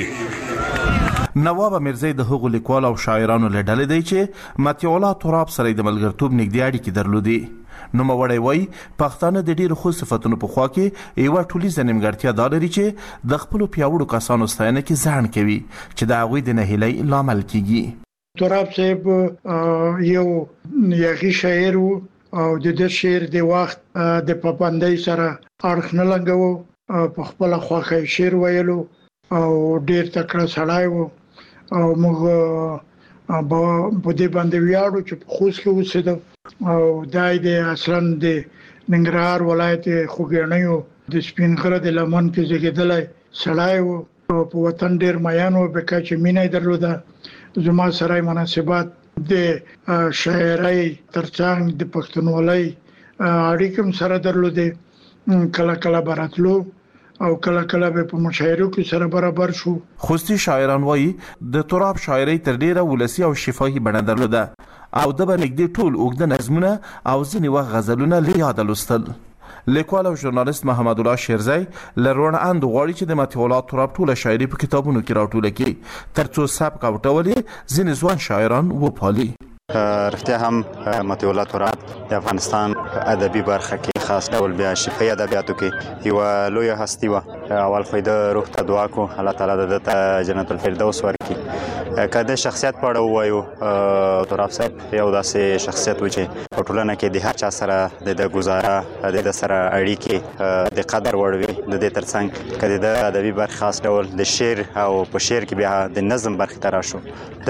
وي نواب میرزی د هغو لیکوال او شاعرانو له ډلې دی چې مطیع الله تراب سره د ملګرتوب نږدې اړیکې درلودې نوموړی وایي پښتانه د ډېرو ښو صفتونو په خوا کې یوه ټولیزه نیمګړتیا دا لري چې د خپلو پیاوړو کسانو ستاینه کې ځان کوي چې د هغوی د نهیلۍ لامل کیږي تراب صاحب یو یاغي شاعر و او د دې شعر د وخت د پابندۍ سره اړخ نه لګاوه په خپل خواخې شعر ویلو او ډېر تکړه سړی و او موږ په دې باندې ویاړو چې په خوست کې اوسېدو او دای د اصلا د ننګرهار ولایت خوګیاڼیو د سپین غره د لمن کې زیږیدلی سړی و په وطن ډېر مین و بکه چې مینه یې درلوده زما سره مناسبات د شاعرۍ ترڅنګ د پښتونولۍ اړیکې هم سره درلودې کله کله به راتلو او کله کله به په مشاعرو کې سره برابر شو خوستي شاعران وایي د تراب شاعرۍ تر ډیره ولسي او شفاهي بڼه درلوده او د به نږدې ټول اوږده نظمونه او ځینې وخت غزلونه له یاده لوستل لیکوال او ژورنالیست محمد الله شیرزی له روڼ اند غواړي چې د مطیع الله تراب ټوله شاعري په کتابونو کې راټوله کړي ترڅو سبک او ډول یې ځینې ځوان شاعران وپالي رښتیا هم مطیع الله تراب د افغانستان ادبي برخه کې خاص ډول بیا شفاهي ادبیاتو کې یوه لویه هستي وه اول خو د روح ته دعا کو الله تعالی د ته جنت الفردوس ورکړي که د شخصیت په اړه ووایو تراب صاحب یو داسې شخصیت و چې په ټولنه کې د هر چا سره د ګزاره د سره اړیکې د قدر وړ وي د دې ترڅنګ که د ادبي برخه خاص ډول د شعر او په شعر کې بیا د نظم برخې ته راشو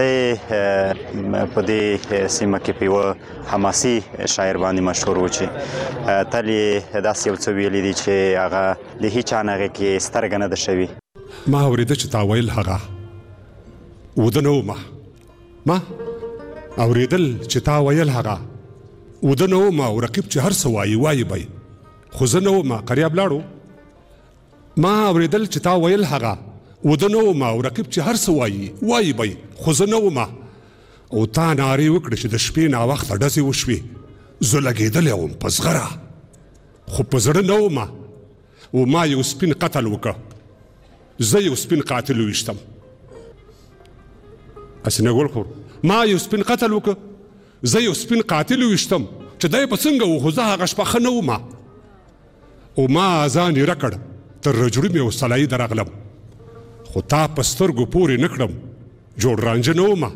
د په دې سیمه کې په یوه حماسي شاعر باندې مشهور و چې تل یې داسې یو څه ویلي دي چې هغه د هیچا نه هغې کې سترګه نه ده شوې ما اورېده چې تا ویل هغه وده نه ومه ما اورېدل چې تا ویل هغه وده نه ومه او رقیب چې هر څه وایي وایي به خو زه نه ومه قریاب لاړو ما اورېدل چې تا ویل هغه وده نه ومه او رقیب چې هر څه وایي وایي به خو زه نه ومه او تا نارې وکړه چې د شپې ناوخته ډزې وشوې زه لګېدلی وم په زغره خو په زړه نه ومه او ما یو سپین قتل وکړه زه یو سپین قاتل وویشتم هسې نه ګول خور ما یو سپین قتل وکړه زه یو سپین قاتل وویشتم چې دی به څنګه و خو زه هغه شپه ښه نه ومه او ما ځان یې رکړ تر رجړي مې وسلایي درغلم خو تا په سترګو پورې نه کړم جوړ رانجه نه ومه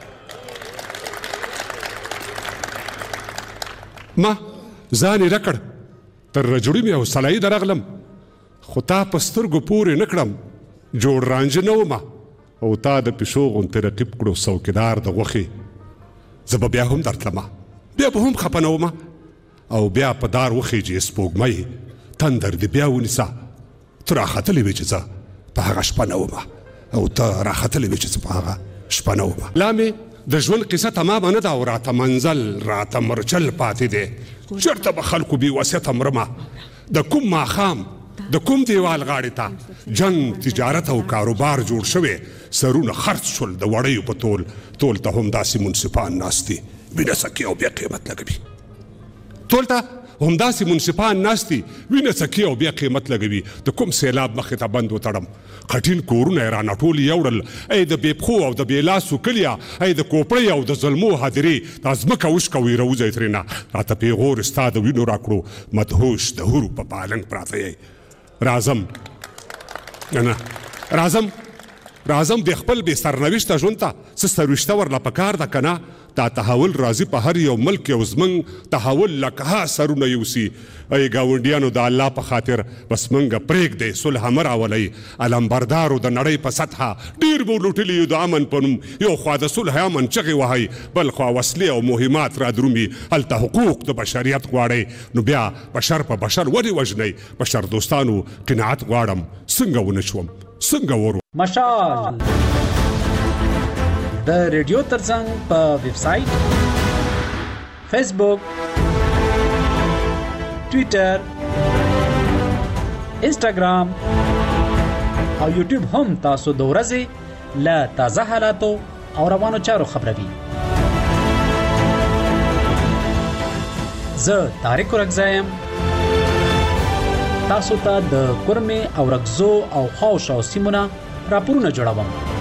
ما ځان یې رکړ تر رجړي مې حوصلهیي درغلم خو تا په سترګو پورې نه کړم جوړ رانجه نه ومه او تا د پیشو غوندې رقیب کړو څوکیدار د غوښې زه به بیا هم درتلمه بیا به هم خفه نه ومه او بیا په دار وخیجې سپوږمۍ تندر دې بیا ونیسه ته راختلې وې چې زه په هغه شپه نه ومه او ته راختلې وې چې زه په هغه شپه نه ومه لا مې د ژوند قصه تمامه نه ده او راته منزل راته مرچل پاتې دی چېرته به خلکو بې وصیته مرمه د کوم ماښام د کوم دیوال غاړې ته جنګ تجارت او کاروبار جوړ شوی سرونه خرڅ شول د وړیو په تول ته هم داسې منصفان ناست دي وینه څکي او بیا قیمت لګوي تول ته همداسې منصفان ناست دي وینه څکي او بیا قیمت لګوي د کوم سیلاب مخې ته بند وتړم خټین کورونه یې رانه ټول یوړل ای د بې پښو او د بې لاسو کليه ای د کوپړۍ او د ظلمو هدیرې دا ځمکه وشکوئ راوځئ ترېنه راته پیغور ستا د وینو راکړو مدهوش د هورو په پالنګ پراته یی راځم راځم د خپل بې سرنوشته ژوند ته څه سروشته ورله پکار ده که نه دا تحول راځي په هر یو ملک یو زمونږ تحول لکه سرونه یوسي ای ګاونډیانو د الله په خاطر بس موږ پرېږدئ صلح مه راولئ علمبردارو د نړۍ په سطحه ډېر مو لوټلي یو د امن په نوم یو خوا د صلح امن چغې وهئ بل خوا وسلې او مهمات را درومي هلته حقوق د بشریت غواړئ نو بیا بشر په بشر ولې وژنئ بشر دوستانو قناعت غواړم څنګه ونه شوم څنګه ورو مشال د ریډیو ترڅنګ په ویب سټ فیسبوک ټوئیټر انسټاګرام او یوټیوب هم تاسو د ورځې له تازه حالاتو او روانو چارو خبروي زه طارق رګزایم تاسو ته د کورمه او رګزو او خاوشو سیمونه راپورونه جوړوم